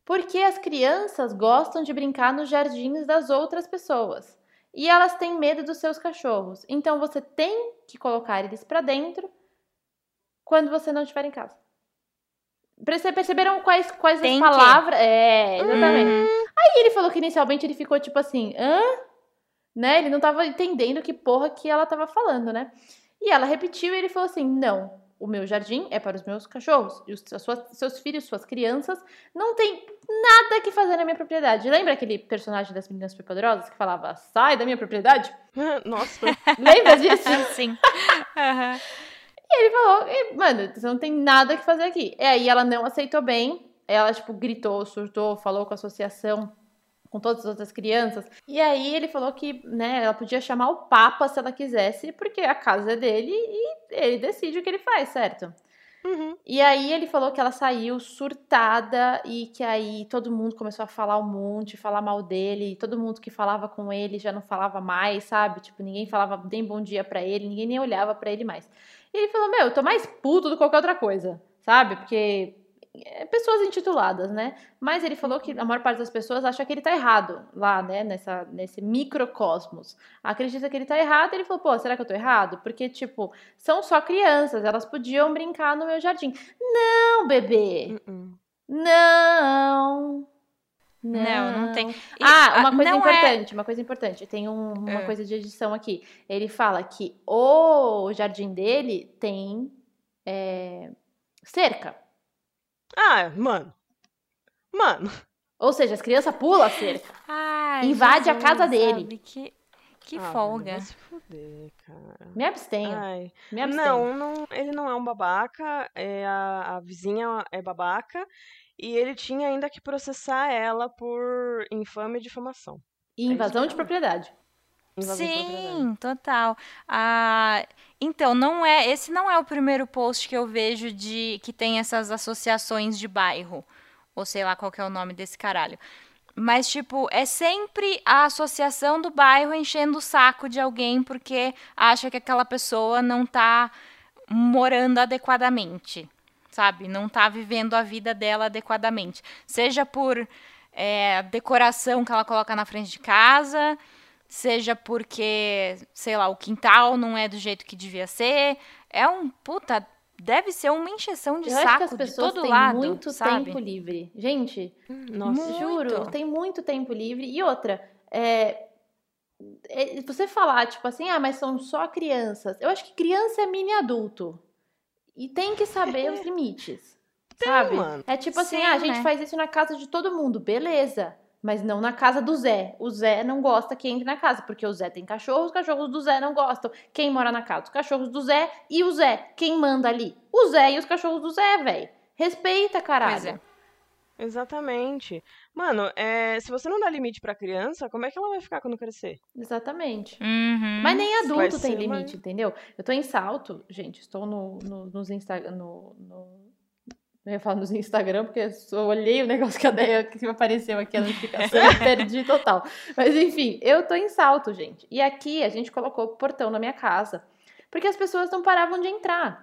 [SPEAKER 2] Porque as crianças gostam de brincar nos jardins das outras pessoas. E elas têm medo dos seus cachorros. Então você tem que colocar eles pra dentro quando você não estiver em casa. Perce- Perceberam quais, quais
[SPEAKER 3] Tem
[SPEAKER 2] as
[SPEAKER 3] que.
[SPEAKER 2] palavras? É, exatamente.
[SPEAKER 3] Hum,
[SPEAKER 2] Aí ele falou que inicialmente ele ficou tipo assim, hã? Né? Ele não tava entendendo que porra que ela tava falando, né? E ela repetiu e ele falou assim, não, o meu jardim é para os meus cachorros. E os as suas- seus filhos, suas crianças, não tem nada que fazer na minha propriedade. Lembra aquele personagem das Meninas Superpoderosas que falava, sai da minha propriedade?
[SPEAKER 4] Nossa.
[SPEAKER 2] Lembra disso?
[SPEAKER 3] sim. Aham.
[SPEAKER 2] E ele falou, "E, mano, você não tem nada que fazer aqui." E aí ela não aceitou bem. Ela, tipo, gritou, surtou, falou com a associação, com todas as outras crianças. E aí ele falou que, né, ela podia chamar o Papa se ela quisesse, porque a casa é dele e ele decide o que ele faz, certo?
[SPEAKER 4] Uhum.
[SPEAKER 2] E aí ele falou que ela saiu surtada e que aí todo mundo começou a falar um monte, falar mal dele. E todo mundo que falava com ele já não falava mais, sabe? Tipo, ninguém falava nem bom dia pra ele, ninguém nem olhava pra ele mais. E ele falou, meu, eu tô mais puto do que qualquer outra coisa, sabe? Porque é, pessoas intituladas, né? Mas ele falou que a maior parte das pessoas acha que ele tá errado lá, né? Nessa, nesse microcosmos. Acredita que ele tá errado. Ele falou, pô, será que eu tô errado? Porque, tipo, são só crianças, elas podiam brincar no meu jardim. Não, bebê!
[SPEAKER 4] Uh-uh.
[SPEAKER 2] Não!
[SPEAKER 3] Não, não tem. E,
[SPEAKER 2] Ah, uma
[SPEAKER 3] ah,
[SPEAKER 2] coisa
[SPEAKER 3] não
[SPEAKER 2] importante, uma coisa importante. Tem um- uma
[SPEAKER 3] É.
[SPEAKER 2] coisa de edição aqui. Ele fala que o jardim dele tem é, cerca.
[SPEAKER 4] Ah, mano. Mano.
[SPEAKER 2] Ou seja, as crianças pulam a cerca.
[SPEAKER 3] Ai,
[SPEAKER 2] Invade a
[SPEAKER 3] Jesus,
[SPEAKER 2] casa dele.
[SPEAKER 3] sabe? Que, que
[SPEAKER 4] Ah,
[SPEAKER 3] folga.
[SPEAKER 4] velho, vai se fuder, cara.
[SPEAKER 2] Me abstenho.
[SPEAKER 4] Ai.
[SPEAKER 2] Me abstenho.
[SPEAKER 4] Não, não, ele não é um babaca, é a, a vizinha é babaca, e ele tinha ainda que processar ela por infame e difamação.
[SPEAKER 2] E
[SPEAKER 4] É
[SPEAKER 2] invasão
[SPEAKER 4] isso
[SPEAKER 2] de
[SPEAKER 4] que eu
[SPEAKER 2] propriedade.
[SPEAKER 4] Invasão de propriedade.
[SPEAKER 3] Sim, total. Ah, então, não é, esse não é o primeiro post que eu vejo de que tem essas associações de bairro, ou sei lá qual que é o nome desse caralho. Mas, tipo, é sempre a associação do bairro enchendo o saco de alguém porque acha que aquela pessoa não tá morando adequadamente, sabe? Não tá vivendo a vida dela adequadamente. Seja por é, decoração que ela coloca na frente de casa, seja porque, sei lá, o quintal não é do jeito que devia ser. É um, puta, deve ser uma encheção de
[SPEAKER 2] Eu acho que
[SPEAKER 3] saco
[SPEAKER 2] as
[SPEAKER 3] de
[SPEAKER 2] pessoas
[SPEAKER 3] todo
[SPEAKER 2] têm
[SPEAKER 3] lado,
[SPEAKER 2] muito
[SPEAKER 3] sabe?
[SPEAKER 2] tempo livre. Gente,
[SPEAKER 4] Nossa.
[SPEAKER 3] Muito.
[SPEAKER 2] juro, tem muito tempo livre. E outra, é, é, você falar, tipo assim, ah, mas são só crianças. Eu acho que criança é mini adulto. E tem que saber os limites. Sabe?
[SPEAKER 4] mano.
[SPEAKER 2] É tipo assim,
[SPEAKER 3] Sim,
[SPEAKER 2] ah, a gente
[SPEAKER 3] né?
[SPEAKER 2] faz isso na casa de todo mundo, beleza. Mas não na casa do Zé. O Zé não gosta que entre na casa, porque o Zé tem cachorro, os cachorros do Zé não gostam. Quem mora na casa? Os cachorros do Zé e o Zé. Quem manda ali? O Zé e os cachorros do Zé, velho. Respeita, caralho.
[SPEAKER 3] Pois é.
[SPEAKER 4] Exatamente. Mano, é, se você não dá limite pra criança, como é que ela vai ficar quando crescer?
[SPEAKER 2] Exatamente.
[SPEAKER 3] Uhum.
[SPEAKER 2] Mas nem adulto
[SPEAKER 4] Vai
[SPEAKER 2] tem
[SPEAKER 4] ser uma-
[SPEAKER 2] limite, entendeu? Eu tô em Salto, gente, estou no, no, nos Instagram, no, no... Eu ia falar nos Instagram, porque eu só olhei o negócio que a Deia que apareceu aqui, a notificação, e perdi total. Mas enfim, eu tô em Salto, gente. E aqui a gente colocou o portão na minha casa, porque as pessoas não paravam de entrar.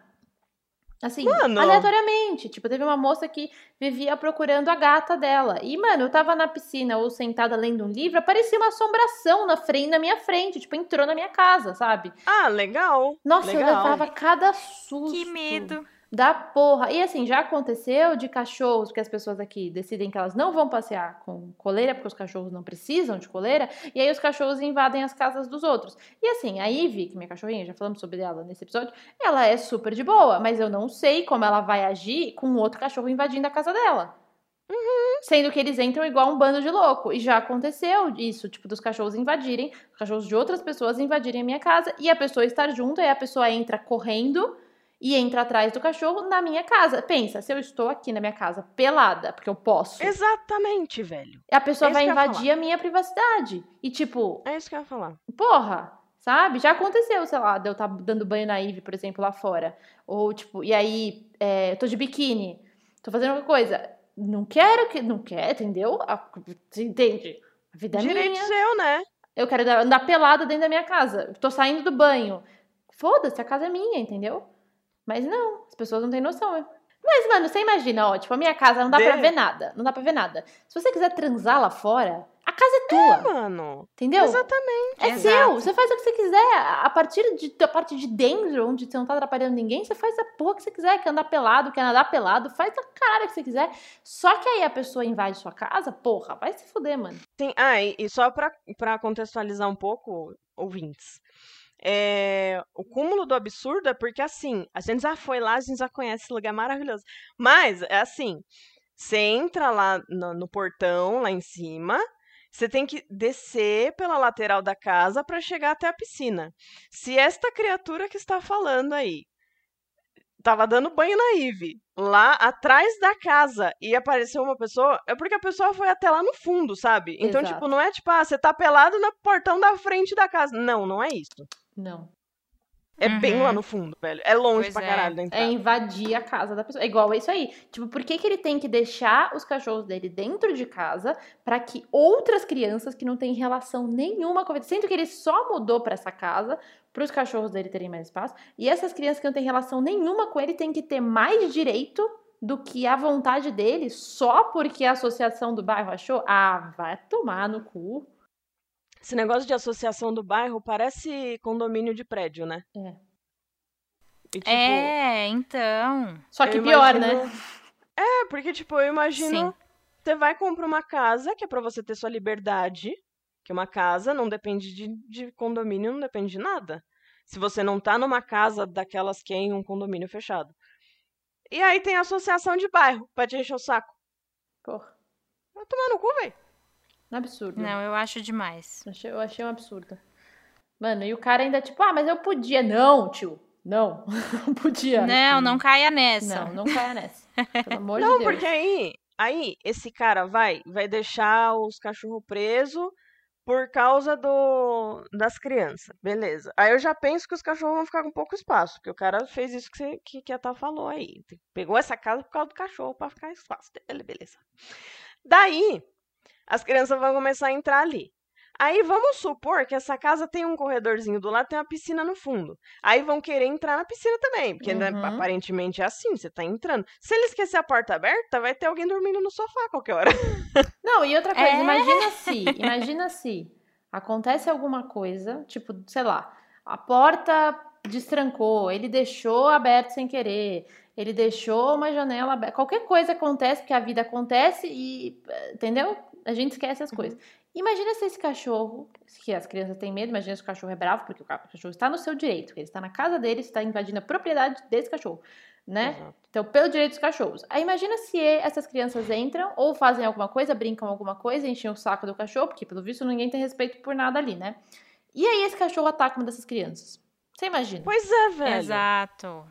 [SPEAKER 2] Assim,
[SPEAKER 4] Mano!
[SPEAKER 2] aleatoriamente. Tipo, teve uma moça que vivia procurando a gata dela. E, mano, eu tava na piscina ou sentada lendo um livro, aparecia uma assombração na frente, na minha frente. Tipo, entrou na minha casa, sabe?
[SPEAKER 4] Ah, legal.
[SPEAKER 2] Nossa, eu
[SPEAKER 4] legal.
[SPEAKER 2] levava cada susto.
[SPEAKER 3] Que medo.
[SPEAKER 2] Da porra. E assim, já aconteceu de cachorros, porque as pessoas aqui decidem que elas não vão passear com coleira, porque os cachorros não precisam de coleira, e aí os cachorros invadem as casas dos outros. E assim, a Ivy, que é minha cachorrinha, já falamos sobre ela nesse episódio, ela é super de boa, mas eu não sei como ela vai agir com outro cachorro invadindo a casa dela. Sendo que eles entram igual um bando de louco. E já aconteceu isso, tipo, dos cachorros invadirem, os cachorros de outras pessoas invadirem a minha casa, e a pessoa estar junto, aí a pessoa entra correndo e entra atrás do cachorro na minha casa. Pensa, se eu estou aqui na minha casa pelada, porque eu posso,
[SPEAKER 4] Exatamente, velho.
[SPEAKER 2] a pessoa
[SPEAKER 4] É isso
[SPEAKER 2] vai
[SPEAKER 4] que eu ia
[SPEAKER 2] invadir a minha privacidade. E tipo,
[SPEAKER 4] É isso que eu ia falar.
[SPEAKER 2] porra, sabe? Já aconteceu, sei lá, de eu estar dando banho na Ivy, por exemplo, lá fora. Ou tipo, e aí, é, eu tô de biquíni, tô fazendo alguma coisa. Não quero que... Não quer, entendeu? A- Você entende? A vida é
[SPEAKER 4] Direito
[SPEAKER 2] minha.
[SPEAKER 4] seu, né?
[SPEAKER 2] Eu quero dar- andar pelada dentro da minha casa. Tô saindo do banho. Foda-se, a casa é minha, entendeu? Mas não, as pessoas não têm noção. Mas, mano, você imagina, ó, tipo, a minha casa não dá
[SPEAKER 4] De-
[SPEAKER 2] pra ver nada. Não dá pra ver nada. Se você quiser transar lá fora, a casa é tua.
[SPEAKER 4] Mano,
[SPEAKER 2] Entendeu?
[SPEAKER 4] exatamente.
[SPEAKER 2] É
[SPEAKER 3] Exato.
[SPEAKER 2] seu. Você faz o que você quiser. A partir de, a partir de dentro, onde você não tá atrapalhando ninguém, você faz a porra que você quiser. Quer andar pelado, quer nadar pelado, faz a caralho que você quiser. Só que aí a pessoa invade sua casa, porra, vai se fuder, mano.
[SPEAKER 4] Sim, ah, e, e só pra, pra contextualizar um pouco, ouvintes. É, o cúmulo do absurdo é porque, assim, a gente já foi lá, a gente já conhece esse lugar maravilhoso. Mas, é assim, você entra lá no, no portão, lá em cima, você tem que descer pela lateral da casa para chegar até a piscina. Se esta criatura que está falando aí tava dando banho na Ivy, lá atrás da casa, e apareceu uma pessoa, é porque a pessoa foi até lá no fundo, sabe? Então,
[SPEAKER 2] Exato.
[SPEAKER 4] tipo, não é tipo, ah, você tá pelado no portão da frente da casa. Não, não é isso.
[SPEAKER 2] Não.
[SPEAKER 4] É bem lá
[SPEAKER 3] Uhum.
[SPEAKER 4] no fundo, velho. É longe
[SPEAKER 3] Pois
[SPEAKER 4] pra
[SPEAKER 3] é.
[SPEAKER 4] caralho da
[SPEAKER 2] É
[SPEAKER 4] entrada.
[SPEAKER 2] invadir a casa da pessoa. É igual a isso aí. Tipo, por que, que ele tem que deixar os cachorros dele dentro de casa pra que outras crianças que não têm relação nenhuma com a vida, sendo que ele só mudou pra essa casa pros cachorros dele terem mais espaço, e essas crianças que não têm relação nenhuma com ele têm que ter mais direito do que a vontade dele só porque a associação do bairro achou? Ah, vai tomar no cu.
[SPEAKER 4] Esse negócio de associação do bairro parece condomínio de prédio, né?
[SPEAKER 2] É.
[SPEAKER 4] E, tipo,
[SPEAKER 3] É, então.
[SPEAKER 2] Só que
[SPEAKER 4] eu
[SPEAKER 2] pior,
[SPEAKER 4] imagino-
[SPEAKER 2] né?
[SPEAKER 4] É, porque, tipo, eu imagino.
[SPEAKER 3] Sim.
[SPEAKER 4] Você vai comprar uma casa que é pra você ter sua liberdade. Que uma casa não depende de, de condomínio, não depende de nada. Se você não tá numa casa daquelas que é em um condomínio fechado. E aí tem a associação de bairro pra te encher o saco.
[SPEAKER 2] Porra,
[SPEAKER 4] Vai tomar no cu, velho.
[SPEAKER 2] um absurdo.
[SPEAKER 3] Não, eu acho demais.
[SPEAKER 2] Achei- Eu achei um absurdo. Mano, e o cara ainda, tipo, ah, mas eu podia. Não, tio. Não. Não podia.
[SPEAKER 3] Não, não caia nessa.
[SPEAKER 2] Não, não caia nessa. Pelo amor
[SPEAKER 4] Não,
[SPEAKER 2] de Deus.
[SPEAKER 4] porque aí, aí esse cara vai, vai deixar os cachorros presos por causa do, das crianças. Beleza. Aí eu já penso que os cachorros vão ficar com pouco espaço, porque o cara fez isso que, você, que, que a Tá falou aí. Pegou essa casa por causa do cachorro pra ficar espaço dele, beleza. Daí, as crianças vão começar a entrar ali. Aí vamos supor que essa casa tem um corredorzinho do lado, tem uma piscina no fundo. Aí vão querer entrar na piscina também, porque né,
[SPEAKER 2] Uhum.
[SPEAKER 4] aparentemente é assim, você tá entrando. Se ele esquecer a porta aberta, vai ter alguém dormindo no sofá a qualquer hora.
[SPEAKER 2] Não, e outra coisa,
[SPEAKER 3] É.
[SPEAKER 2] imagina se, imagina se acontece alguma coisa, tipo, sei lá, a porta destrancou, ele deixou aberto sem querer, ele deixou uma janela aberta, qualquer coisa acontece, porque a vida acontece e, entendeu? A gente esquece as coisas. Imagina se esse cachorro, que as crianças têm medo, imagina se o cachorro é bravo, porque o cachorro está no seu direito, ele está na casa dele, está invadindo a propriedade desse cachorro, né?
[SPEAKER 4] Exato.
[SPEAKER 2] Então, pelo direito dos cachorros. Aí imagina se essas crianças entram ou fazem alguma coisa, brincam alguma coisa, enchem o saco do cachorro, porque pelo visto ninguém tem respeito por nada ali, né? E aí esse cachorro ataca uma dessas crianças. Você imagina?
[SPEAKER 4] Pois é, velho.
[SPEAKER 3] Exato.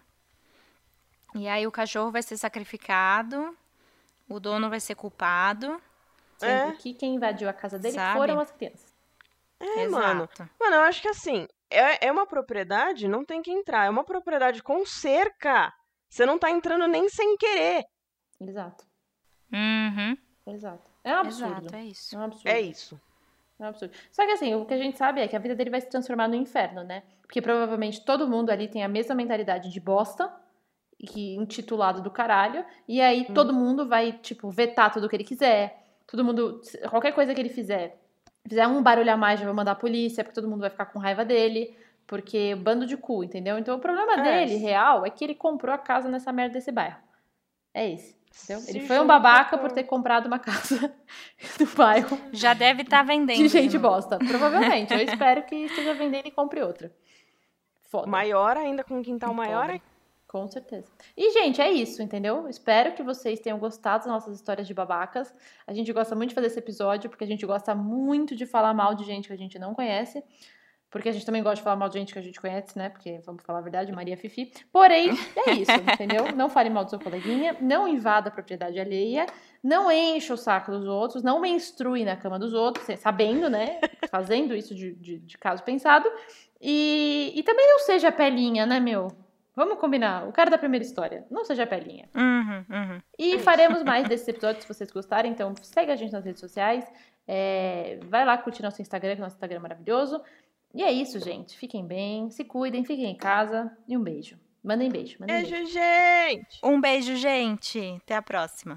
[SPEAKER 3] E aí o cachorro vai ser sacrificado, o dono vai ser culpado.
[SPEAKER 2] Sendo
[SPEAKER 4] É.
[SPEAKER 2] que quem invadiu a casa dele
[SPEAKER 3] Sabe?
[SPEAKER 2] foram as crianças.
[SPEAKER 4] É, mano.
[SPEAKER 3] Exato.
[SPEAKER 4] Mano, eu acho que assim, é, é uma propriedade, não tem que entrar. É uma propriedade com cerca. Você não tá entrando nem sem querer.
[SPEAKER 2] Exato.
[SPEAKER 3] Uhum.
[SPEAKER 2] Exato. É um absurdo.
[SPEAKER 3] Exato, é isso.
[SPEAKER 2] É um absurdo.
[SPEAKER 4] É isso.
[SPEAKER 2] É um absurdo. Só que assim, o que a gente sabe é que a vida dele vai se transformar no inferno, né? Porque provavelmente todo mundo ali tem a mesma mentalidade de bosta, que intitulado do caralho, e aí
[SPEAKER 4] Hum.
[SPEAKER 2] todo mundo vai, tipo, vetar tudo que ele quiser. Todo mundo, qualquer coisa que ele fizer, fizer um barulho a mais, já vai mandar a polícia, porque todo mundo vai ficar com raiva dele, porque bando de cu, entendeu? Então o problema
[SPEAKER 4] É.
[SPEAKER 2] dele, real, é que ele comprou a casa nessa merda desse bairro. É isso. Entendeu?
[SPEAKER 4] Se
[SPEAKER 2] Ele foi um
[SPEAKER 4] junta
[SPEAKER 2] babaca
[SPEAKER 4] com-
[SPEAKER 2] por ter comprado uma casa do bairro
[SPEAKER 3] Já deve estar vendendo.
[SPEAKER 2] de gente
[SPEAKER 3] de novo.
[SPEAKER 2] bosta. Provavelmente. Eu espero que esteja vendendo e compre outra. Foda.
[SPEAKER 4] Maior ainda, com um quintal maior.
[SPEAKER 2] Pobre. Com certeza. E, gente, é isso, entendeu? Espero que vocês tenham gostado das nossas histórias de babacas. A gente gosta muito de fazer esse episódio, porque a gente gosta muito de falar mal de gente que a gente não conhece. Porque a gente também gosta de falar mal de gente que a gente conhece, né? Porque, vamos falar a verdade, Maria Fifi. Porém, é isso, entendeu? Não fale mal do seu coleguinha, não invada a propriedade alheia, não encha o saco dos outros, não menstrue na cama dos outros, sabendo, né? Fazendo isso de, de, de caso pensado. E, e também não seja pelinha, né, meu? Vamos combinar. O cara da primeira história. Não seja pelinha.
[SPEAKER 3] Uhum, uhum.
[SPEAKER 2] E faremos mais desses episódios se vocês gostarem. Então, segue a gente nas redes sociais. É, vai lá curtir nosso Instagram, que nosso Instagram é maravilhoso. E é isso, gente. Fiquem bem, se cuidem, fiquem em casa. E um beijo. Mandem beijo, mandem
[SPEAKER 4] Beijo,
[SPEAKER 2] beijo.
[SPEAKER 4] gente!
[SPEAKER 3] Um beijo, gente. Até a próxima.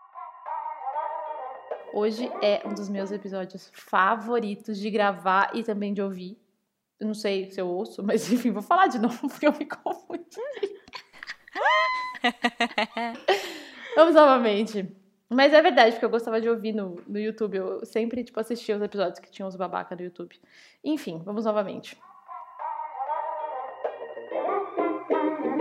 [SPEAKER 2] Hoje é um dos meus episódios favoritos de gravar e também de ouvir. Eu não sei se eu ouço, mas enfim, vou falar de novo porque eu me confundi. Vamos novamente. Mas é verdade, porque eu gostava de ouvir no, no YouTube. Eu sempre, tipo, assistia os episódios que tinham os babaca no YouTube. Enfim, vamos novamente.